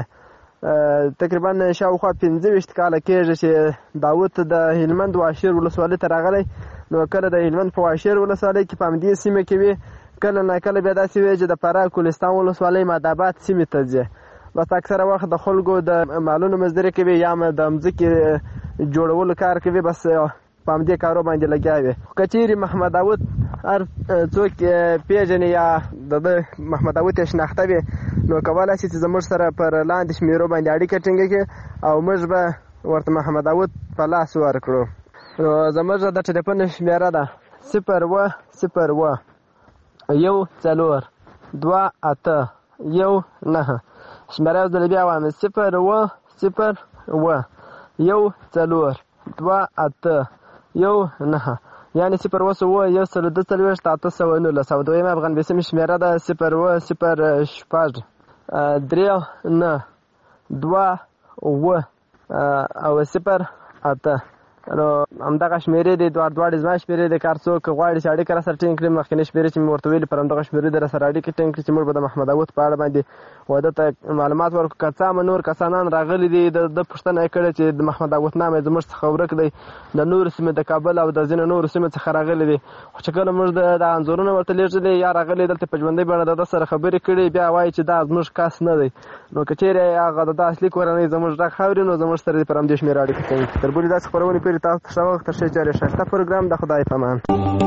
تقریبا شاوخوا پنځه ویشت کاله کېږي چې داود د هلمند واشیر ولسوالۍ ته راغلی. نو کله د هلمند په واشیر ولسوالۍ کې په همدې سیمه کې وي، کله نه کله بیا داسې وي چې د فراه کولستان ولسوالۍ مادآباد سیمې ته ځي. بس اکثره وخت د خلکو د مالونو مزدوري کوي یا د مځکې جوړولو کار کوي، بس په همدې کارو باندې لګیا وي. که چیرې محمد داود هر څوک پیژني یا د ده محمد داود یې شناخته وي نو کولی شي چې زموږ سره پر لاندې شمېرو باندې اړیکه ټینګه کړي او موږ به ورته محمد داود په لاس ورکړو. نو زموږ د ټلیفون شمېره ده صفر اوه صفر اوه یو څلور دوه اته یو نهه. شمېره یو ځل بیا وایم صفر اوه صفر اوه یو څلور دوه اته یو نهه، یعنې صفر اوه سوه یو سل دوه څلوېښت اته سوه نولس. او دویمه افغان بیسیمې شمېره ده صفر اوه صفر شپږ درې نه دوه اوه او صفر اته. نو همدغه شمېرې دي دواړه دواړې زما شمېرې دي. کار څوک غواړي چې اړیکه راسره ټینګ کړي مخکینۍ شمېرې چې مې ورته ویلي پر همدغه شمېرې دي راسره اړیکې ټینګ کړي چې موږ به د محمد داود په اړه باندې واده ته معلومات ورکړو. که څه هم نور کسانان راغلي دي د ده پوښتنه یې کړې چې د محمد داود نام یې زموږ څخه ورک دی، د نورو سیمې د کابل او د ځینو نورو سیمو څخه راغلي دي. خو چې کله موږ د انځورونه ورته لېږلي یا راغلي دلته په ژوندۍ بڼه د ده سره خبرې کړي بیا وایي چې دا زموږ کس نه دی. نو که چیرې هغه د ده اصلي کورنۍ زموږ غږ اوري نو زموږ سره پر همدې شمېره اړیکه کوي. تر بلې داسې خپرونې پورې تاسو ته ښه وخت تر ښې چارې ښایسته پروګرام د خدای په امان.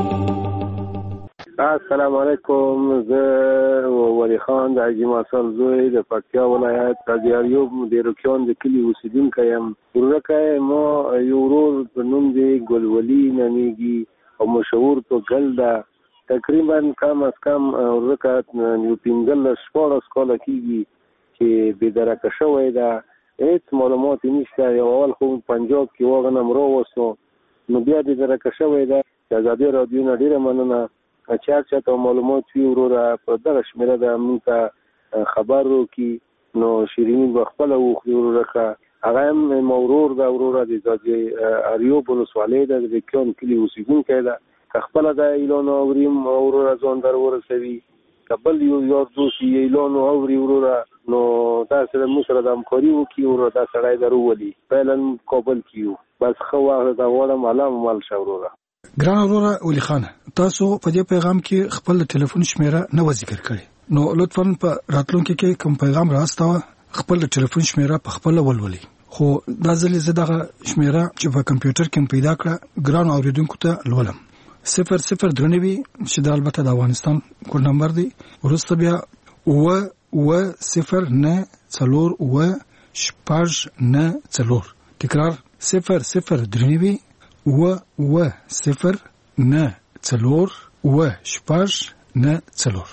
السلام علیکم. زه ولی خان د حاجي ماسل زوی د پکتیا ولایت د دیاریوب د روکیان د کلي اوسېدونکی یم. ورورکی ما یو ورور په نوم دی ګلولي نومیږي او مشهور په ګل ده. تقریبا کم از کم ورورکه یو پنځلس شپاړس کاله کېږي چې بېدرکه شوی ده. هېڅ معلومات یې نشته. یو اول خو پنجاب کې واغنم راوستو نو بیا بېدرکه شوی ده. د ازادۍ راډیو نه ډېره مننه چې هر چا ته معلومات وي وروره په دغه شمېره ده موږ ته خبر وکړي. نو شیریني به خپله وخوري وروره. هغه هم زما ورور ده وروره د اریوب ولسوالۍ ده د ریکیان کلي اوسېدونکی ده. که خپله دا اعلان اوریم وروره ځان در ورسوي، که بل یو یار دوست یې اعلان اوري وروره نو دا سره موږ سره د همکاري وکړي وروره دا سړی در وولي. فعلا کابل کې یو بس ښه وخت دا غواړم الله مو مل شه وروره. ګران وروره ولی خان، تاسو په دې پیغام کې خپل ټلیفون شمېره نه و ذکر کړې، نو لطفا په راتلونکي کې کوم پیغام راستوه خپل ټلیفون شمېره په خپل ولولي. خو دا ځل زه دغه شمېره چې په کمپیوټر کې پیدا کړه ګران اوریدونکو ته لولم. صفر صفر درنوي چې دا البته د افغانستان کوډ نمبر دی. وروسته بیا اوه اوه صفر نه څلور اوه شپږ نه څلور. تکرار صفر صفر درنوي اوه اوه صفر نه څلور اوه شپږ نه څلور.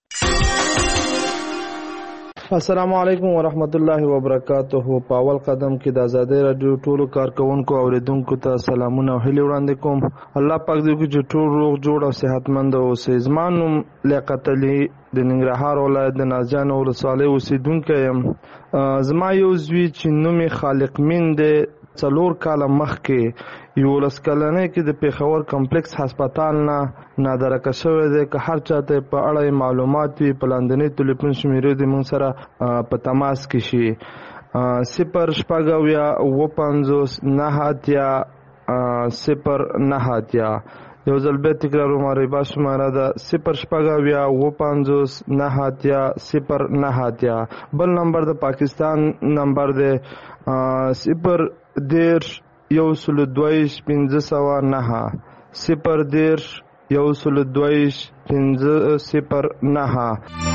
السلام علیکم ورحمت الله وبرکاته. په اول قدم کې د ازادۍ راډیو ټولو کارکونکو او اوریدونکو ته سلامونه او هیلې وړاندې کوم. الله پاک دې وکړي چې ټول روغ جوړ او صحتمند اوسئ. زما نوم لیاقت علي د ننګرهار ولایت د نازجان ولسوالۍ اوسېدونکی یم. زما یو زوی چې نوم یې خالق مین دی څلور کاله مخکې یولس کلنۍ کې د پېښور کمپلیکس هسپتال نه نادرکه شوی دی. که هر چاته په اړه معلومات وي په لاندنۍ ټلیفون شمېرې دې موږ سره په تماس کې شي. صفر شپږ اویا اوه پنځوس نهه اتیا صفر نهه اتیا یو ځل بیا تکراروم ریبا شماره ده صفر شپږ اویا اوه پنځوس نهه اتیا صفر نهه اتیا. بل نمبر د پاکستان نمبر دی صفر دېرش یو سلو دویشت پنځه سوه نهه صفر دېرش یو سلو دویشت پنځه صفر نهه.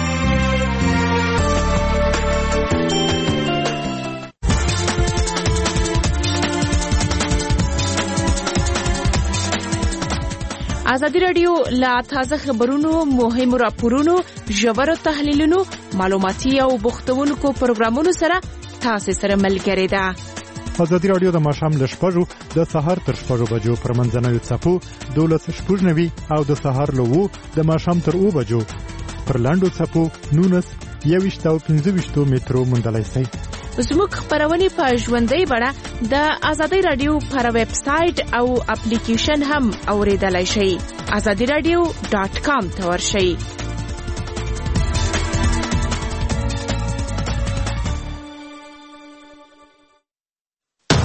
ازادي راډیو لا تازه خبرونو، مهمو راپورونو، ژورو تحلیلونو، معلوماتي او بوختونکو پروګرامونو سره تاسو سره ملګری ده. ازادي راډیو د ماښام له شپږو د سهار تر شپږو بجو پر منځنوي څپو دولس شپږ نوي او د سهار له اوو د ماښام تر اوو بجو پر لاندو څپو نولس یوویشت او پنځه ویشتو مترو موندلی شئ. زموږ خبرونه په ژوندۍ بڼه د ازادي راډیو پر ویب سټ او اپلیکیشن هم اوریدلای شئ. ازادي راډیو ډاټ کام ته ورشئ.